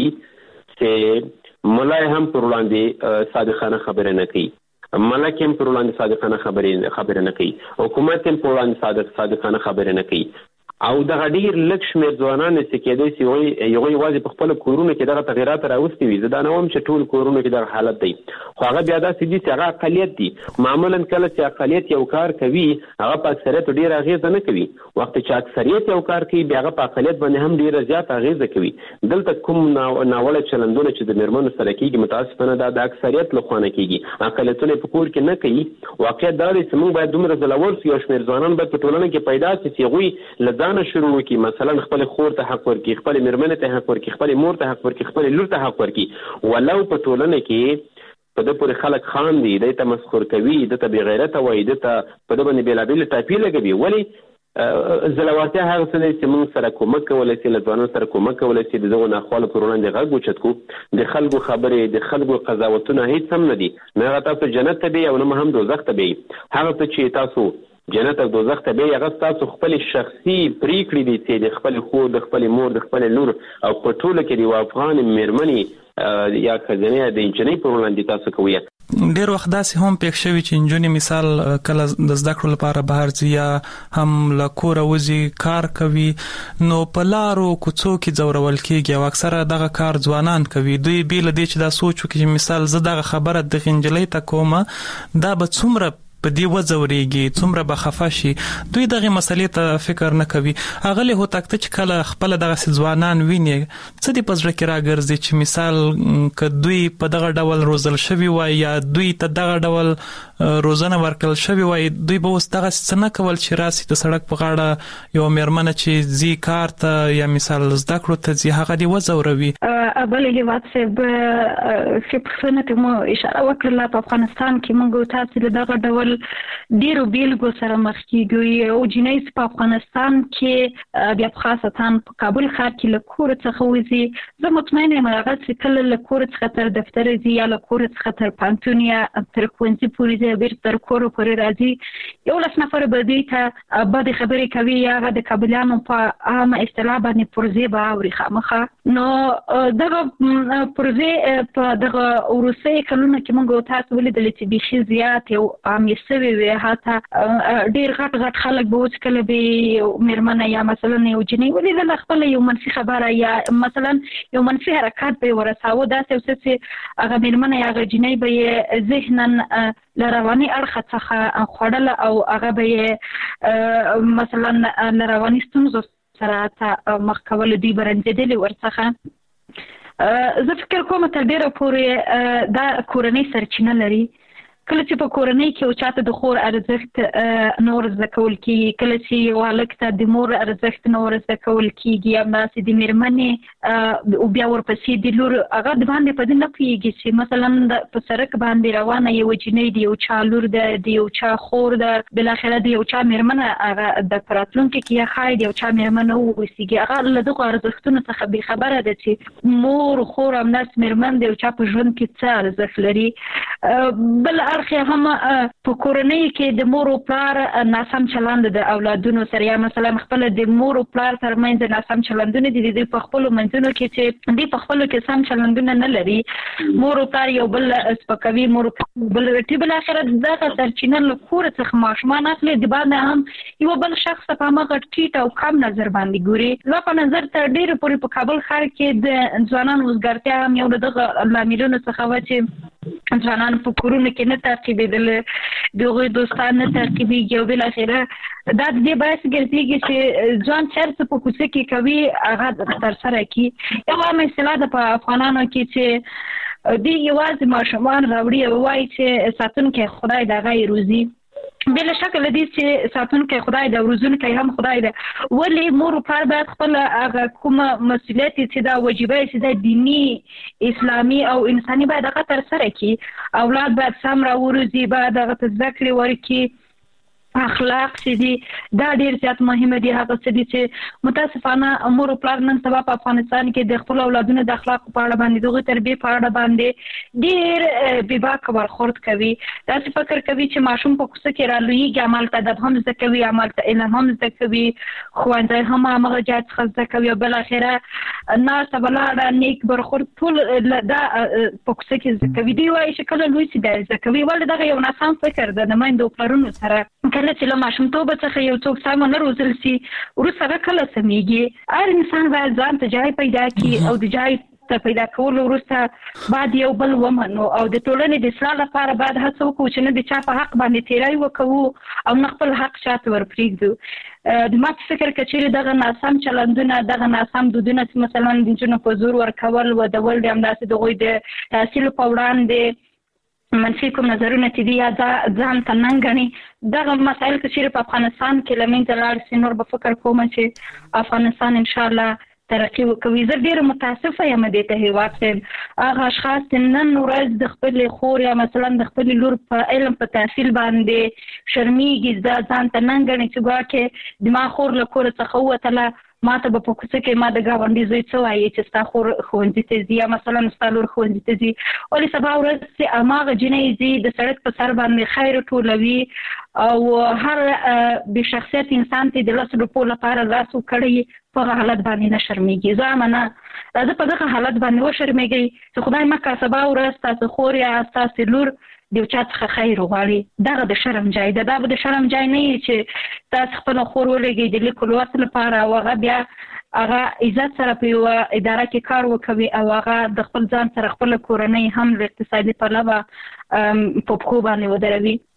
چې ملا هم پر وړاندې صادقانه خبره نه کوي، ملک هم پر وړاندې صادقانه خبره نه کوي، حکومت هم پر وړاندې صادقانه خبره نه کوي. او دغه ډېر لږ شمېر ځوانان چې کېدای شي هغوی یوازې په خپلو کورونو کې دغه تغیرات راوستي وي. زه دا نه وایم چې ټول کورونو کې دغه حالت دی، خو هغه بیا داسې دي چې هغه اقلیت دي. معمولا کله چې اقلیت یو کار کوي هغه په اکثریت ډېره اغېزه نه کوي، وخت چې اکثریت یو کار کوي بیا هغه په اقلیت باندې هم ډېره زیاته اغېزه کوي. دلته کوم ناوړه چلندونه چې د میرمنو سره کېږي متاسفانه دا د اکثریت له خوا نه کېږي، اقلیتونه په کور کې نه کوي. واقعیت دا دی چې موږ باید دومره زړور شو، یو شمېر ځوانان باید په ټولنه کې پیدا شي چې هغوی له ځانه شروع وکړي، مثلا خپل خور ته حق ورکړي، خپل میرمنې ته حق ورکړي، خپل مور ته حق ورکړي، خپل لور ته حق ورکړي. ولو په ټولنه کې په ده پورې خلک خاندي، دی ته مسخر کوي، ده ته بې غیرته وایي، ده ته په ده باندې بېلابېلې ټاپې لګوي. ولې زړورتیا هغه څه دی چې موږ سره کومک کولی شي، له ځوانانو سره کومک کولی شي د دغو ناخوالو پر وړاندې غږ اوچت کړو. د خلکو خبرې، د خلکو قضاوتونه هېڅ هم نه دي، نه هغه تاسو جنت ته بیایي او نه هم دوزخ ته بیایي. هغه څه چې تاسو جنت او دوزخ ته بیایي هغه ستاسو خپلې شخصي پرېکړې دي چې د خپلې خور، د خپلې مور، د خپلې لور او په ټوله کې د یوه افغان میرمنې یا ښځینۍ یا د نجلۍ پر وړاندې تاسو کوئ. ډېر وخت داسې هم پېښ شوي چې نجونې مثال کله د زده کړو لپاره بهر ځي یا هم له کوره وځي، کار کوي، نو په لارو کوڅو کې ځورول کېږي او اکثره دغه کار ځوانان کوي. دوی بې له دې چې دا سوچ وکړي چې مثال زه دغه خبره دغې نجلۍ ته کومه، دا به څومره په دې وځوريږي څومره به خفه شي دوی دغه مسلې ته فکر نه کوي. هغه له هوتاکته چې کله خپل دغه ځوانان ویني څه دی پزړه کې راګرځي چې مثال ک دوی په دغه ډول روزل شوی وای یا دوی ته دغه ډول روزنه ورکل شوی وای دوی به اوس دغه څه نه کول چې راسي د سړک په غاړه یو مېرمنه چې زی کار ته یا مثال زده کړو ته زی هغه دی وځوروي. بل هیواد څه چې په سنت مو اشاره وکړه په افغانستان کې موږ تاسو دغه ډول ډیرو بیلګو سره مخ کیږي او جنایت په افغانستان کې بیا خاصتا په کابل ښار کې له کور څخه وځي. زه مطمئنه یم هغه چې کله له کور څخه تر دفتر ځي یا له کور څخه تر پانتون یا تر ښوونځي پورې ځي بیرته تر کور پورې راځي 11 نفر به دوی ته بد خبرې کوي یا هغه د کابلیانو په عامه اصطلاح باندې پرزې به اوري خامخا. نو دغه پرزې په دغه وروستي کلونو کې موږ تاسو ولیدل چې بيخي زیات او عام سوي وي حتی ډیر غټ خلک به وڅ کله به مېرمنه یا مثلا یو جنۍ ولیدل خپل یو منفي خبره یا مثلا یو منفي حرکت به ورساوه داسې چې هغه مېرمنه یا هغه جنۍ به ذهناً لرواني اړخ څخه خوړل او هغه به مثلا لرواني ستونزو سره مخ کول دی برنځېدل ورڅخه. زه فکر کوم تر ډیره پورې دا کورنۍ سرچینه لري. کله چې په کورنۍ کې او چاته د خور ارزښت نور زده کول کیږي کله چې یو هلک ته د مور ارزښت نور زده کول کیږي یا داسې د مېرمنې او بیا ورپسې د لور هغه د باندې په دې نه پوهېږي چې مثلا په سړک باندې روانه یو جنۍ د یو چا لور ده د یو چا خور ده بالاخره د یو چا مېرمنه هغه د راتلونکي کې یا ښایي د یو چا مېرمنه واوسېږي هغه له دغو ارزښتونو څخه بېخبره ده چې مور خور همداسې مېرمن د یو چا په ژوند کې څه ارزښت لري. بل اړخ هم په کورنۍ کې د مور او پلار ناسم چلند د اولادونو سره یا مثلا خپل د مور او پلار ترمنځ ناسم چلندونه دي د خپل منځونو کې چې د خپل کې سم چلندونه نه لري. مور او پلار یو بل سپکوي مور بل ټي بل اخر دغه سرچینه له کور څخه ماشومان اخلي د باندې هم یو بل شخص په هغه ټیټ او کم نظر باندې ګوري. نو په نظر تر ډیره پورې په کابل ښار کې د ځوانانو وزګارتیا هم یو دغه لاملونو څخه و چې ځوانان په کورونو کې نه تعقیبېدل دغه دوستان نه تعقیبېږي او بالاخره دا د دې باعث ګرځېږي چې ځوان چېرته په کوڅه کې کوي هغه ترسره کړي. یو عامه اصطلاح ده په افغانانو کې چې دوی یوازې ماشومان راوړي او وایي چې ساتونکی خدای د هغه روزي. بلا شک لدی چې ساتونکی خدای د روزونکی هم خدای ده. ولی مور او پلار باید خپل هغه کومه مسؤلیت چې دا وجیبه چې دا دینی اسلامي او انساني باید هغه ترسره کړي. اولاد باید سم راوروزي باید هغه ته زده کړې ورکړي. اخلاق چې دي دا ډیر زیات مهمه دي. هغه څه دي چې متاسفانه مور او پلار نن سبا په افغانستان کې د خپل اولادونو د اخلاق په اړه باندې دغه تربیه په اړه باندې ډیر بېباکه برخورد کوي. داسې فکر کوي چې ماشوم په کوڅه کې رالویږي همالته ادب هم زده کوي همالته علم هم زده کوي ښوونځی هم همغه جای څخه زده کوي او بالاخره ناسته ولاړه نیک برخورد ټول دا په کوڅه کې زده کوي. دوی وایي چې کله لوی سي دا زده کوي. ولې دغه یو ناسم فکر د نمایندو پلرونو سره کله چې له ماشومتوبه څخه یو څوک سم نه روزل سي وروسته هغه کله سمېږي. هر انسان باید ځان ته ځای پیدا کړي او د ځای ته پیدا کولو وروسته باید یو بل ومنو او د ټولنې د اصلاح لپاره باید هڅه وکړو چې نه د چا په حق باندې تیری وکړو او نه خپل حق چاته ورپرېږدو. د ما په فکر که چیرې دغه ناسم چلندونه دغه ناسم دودونه چې مثلا د نجونو په زور ورکول ودول دي همداسې د هغوی د تحصیل په وړاندې منفي کوم نظرونه چې دي یا ځان ته ننګ ګڼي دغه مسایل که چیرې په افغانستان کې له منځه لاړ سي نور به فکر کوم چې افغانستان انشاءالله ترقی وکوي. زه ډیره متاسفه یم دې ته هیواد صاحب هغه اشخاص چې نن ورځ د خپلې خور یا مثلا د خپلې لور په علم په تحصیل باندې شرمېږي ځان ته ننګ ګڼي چې ګواکې د ما خور له کوره څخه ووتله ما ته به په کوڅه کې ما د ګاونډي زوی څه وایي چې ستا خور ښوونځي ته ځي یا مثلا ستا لور ښوونځي ته ځي. ولې سبا ورځ چې هماغه جنۍ ځي د سړک په سر باندې خیر ټولوي او هر بې شخصیت انسان ته د 10 روپو لپاره لاس وکړي په هغه حالت باندې نه شرمېږي. زه منه راځه په دغه حالت باندې وشرمېږئ چې خدای مکړه سبا ورځ ستاسو خور یا ستاسې لور د یو چا څخه خیر وغواړي. دغه د شرم ځای ده. دا به د شرم ځای نه وي چې تاسو خپله خور ولېږئ د لیک لوست لپاره او هغه بیا هغه عزت سره په یوه اداره کې کار وکوي او هغه د خپل ځان سره خپله کورنۍ هم له اقتصادي پلوه په پښو باندې ودروي.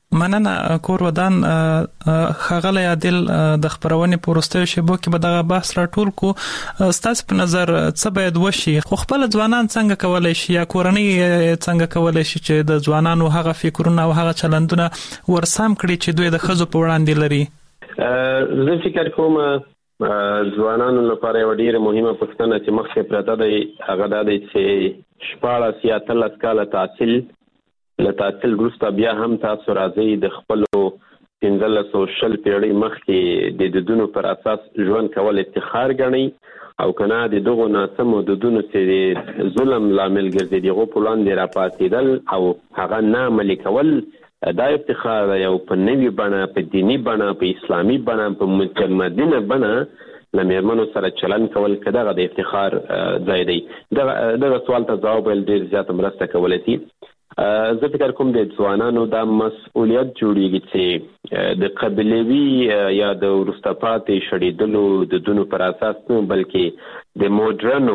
مننه کور ودان خغله عادل د خبرونه پروستو شبو کې به دغه بحث راټول کو ستاسو په نظر څه باید وشي خو خپل ځوانان څنګه کولای شي یا کورنۍ څنګه کولای شي چې د ځوانانو هغه فکرونه او هغه چلندونه ورسام کړي چې دوی د خزو په وړاندې لري زه فکر کوم ځوانانو لپاره یو ډیره مهمه پوښتنه چې مخکې پراته ده هغه دا دی چې 14 یا 13 کاله تحصیل له تحصیل وروسته بیا هم تاسو راځي د خپل 1500 پیړۍ مخکې د دودونو پر اساس ژوند کول افتخار ګڼي او کنه د دغو ناسمو دودونو چې ظلم لامل ګرځي دغه په لاندې راپاتېدل او هغه نه عملي کول دا افتخار یو په نوي بڼه په دینی بڼه په اسلامي بڼه په متمدنه بڼه لمرمنو سره چلن کول کداغه د افتخار ځای دی دغه سوال ته جواب ډیر زیات مرسته کولای شي زه فکر کوم د ځوانانو د مسؤلیت جوړیږي چې د قبیلوي یا د ورستپاتې شړېدلو د دونو پر اساس نه بلکې د موډرنو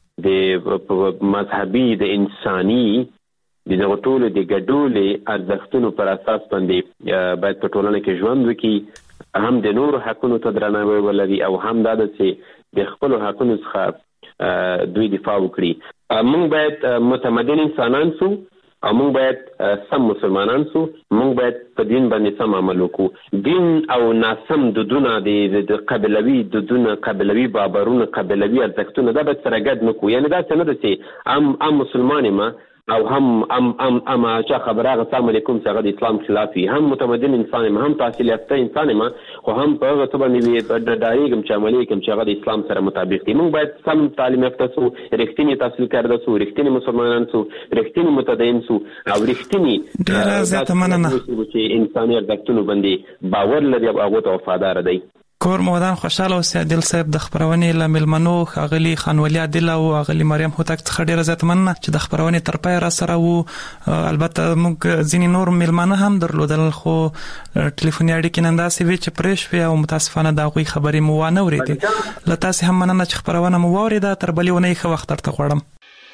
د مذهبي د انساني د ټولو د ګډولې ارزښتونو پر اساس باندې باید په ټولنه کې ژوند وکړي هم د نورو حقونو ته درناوی ولري او هم دا چې د خپل حقونو څخه دوی دفاع وکړي موږ باید متمدن انسانان سو او موږ باید سم مسلمانان سو موږ باید په دین باندې سم عمل وکړو دین او ناسم دودونه د قبیلوي دودونه قبیلوي باورونه قبیلوي ارزښتونه دا باید سره ګډ نکړو یعنی دا څه نه ده چې ام مسلمان ما او هم چا خبره غو السلام علیکم څنګه د اسلام خلاف هم متمدن انسان ما هم تحصیل یافته انسان ما خو هم په هغه څه باندې د دایګم چې عملي کوم چې هغه د اسلام سره مطابق دي موږ باید سم تعلیم یافته سو رښتینی تحصیل کړو سو رښتینی مسلمانان سو رښتینی متدین سو او رښتینی ډیر زیات مننه چې انساني ارزښتونو باندې باور لري او هغه ته وفادار دی کور مودان خوشاله اوسئ عادل صاحب د خبرونې لملمنو خاغلی خانولی عادل او غلی مریم هوتک څخه ډیره زیات مننه چې د خبرونې تر پای را سره وو البته موږ ځینې نور ملمنه هم درلودل خو ټلیفوني اړیکې نن داسې وی چې پرېش وی او متاسفانه دا غوي خبرې مو وانه ورېدې له تاسو هم مننه چې خبرونه مو واوریده تر بلې ونې ښه وخت درته غواړم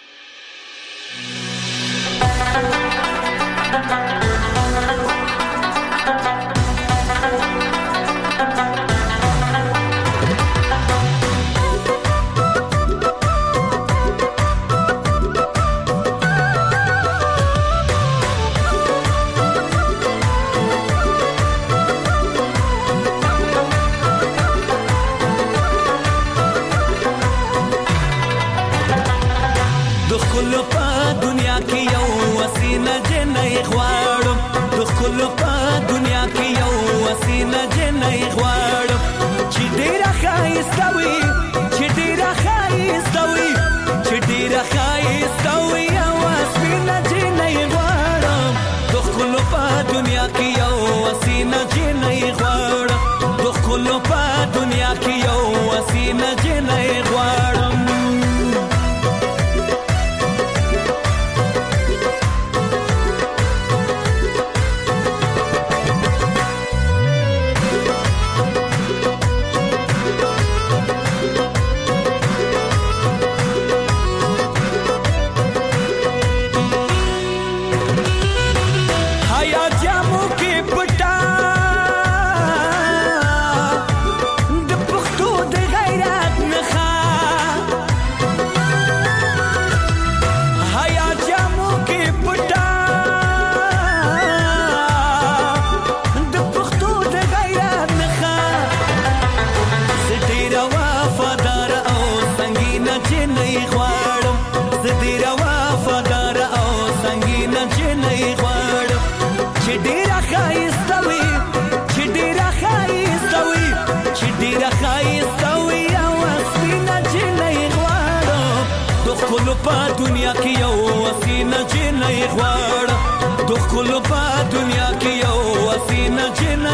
دنیا کې یو وسینه چې نه غواړم د خپل په دنیا کې یو وسینه چې نه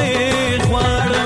غواړم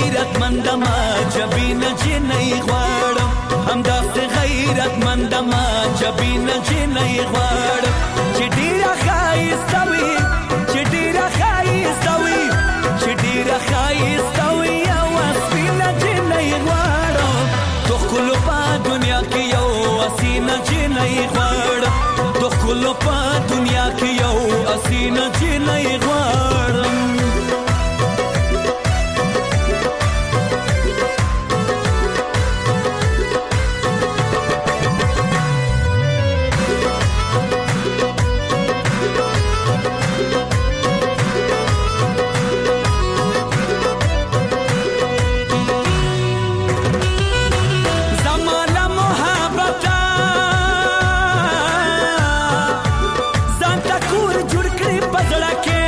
غیرتمند ما جبین جنې غواړم همداسې غیرتمند ما جبین جنې غواړم چې ډیره ښایسته وي چې ډیره ښایسته وي چې ډیره ښایسته وي یوه سپینه جنې غواړم د ښکلو په دنیا کې یو حسینه جنې غواړم د ښکلو په دنیا کې یو حسینه جنې غواړم I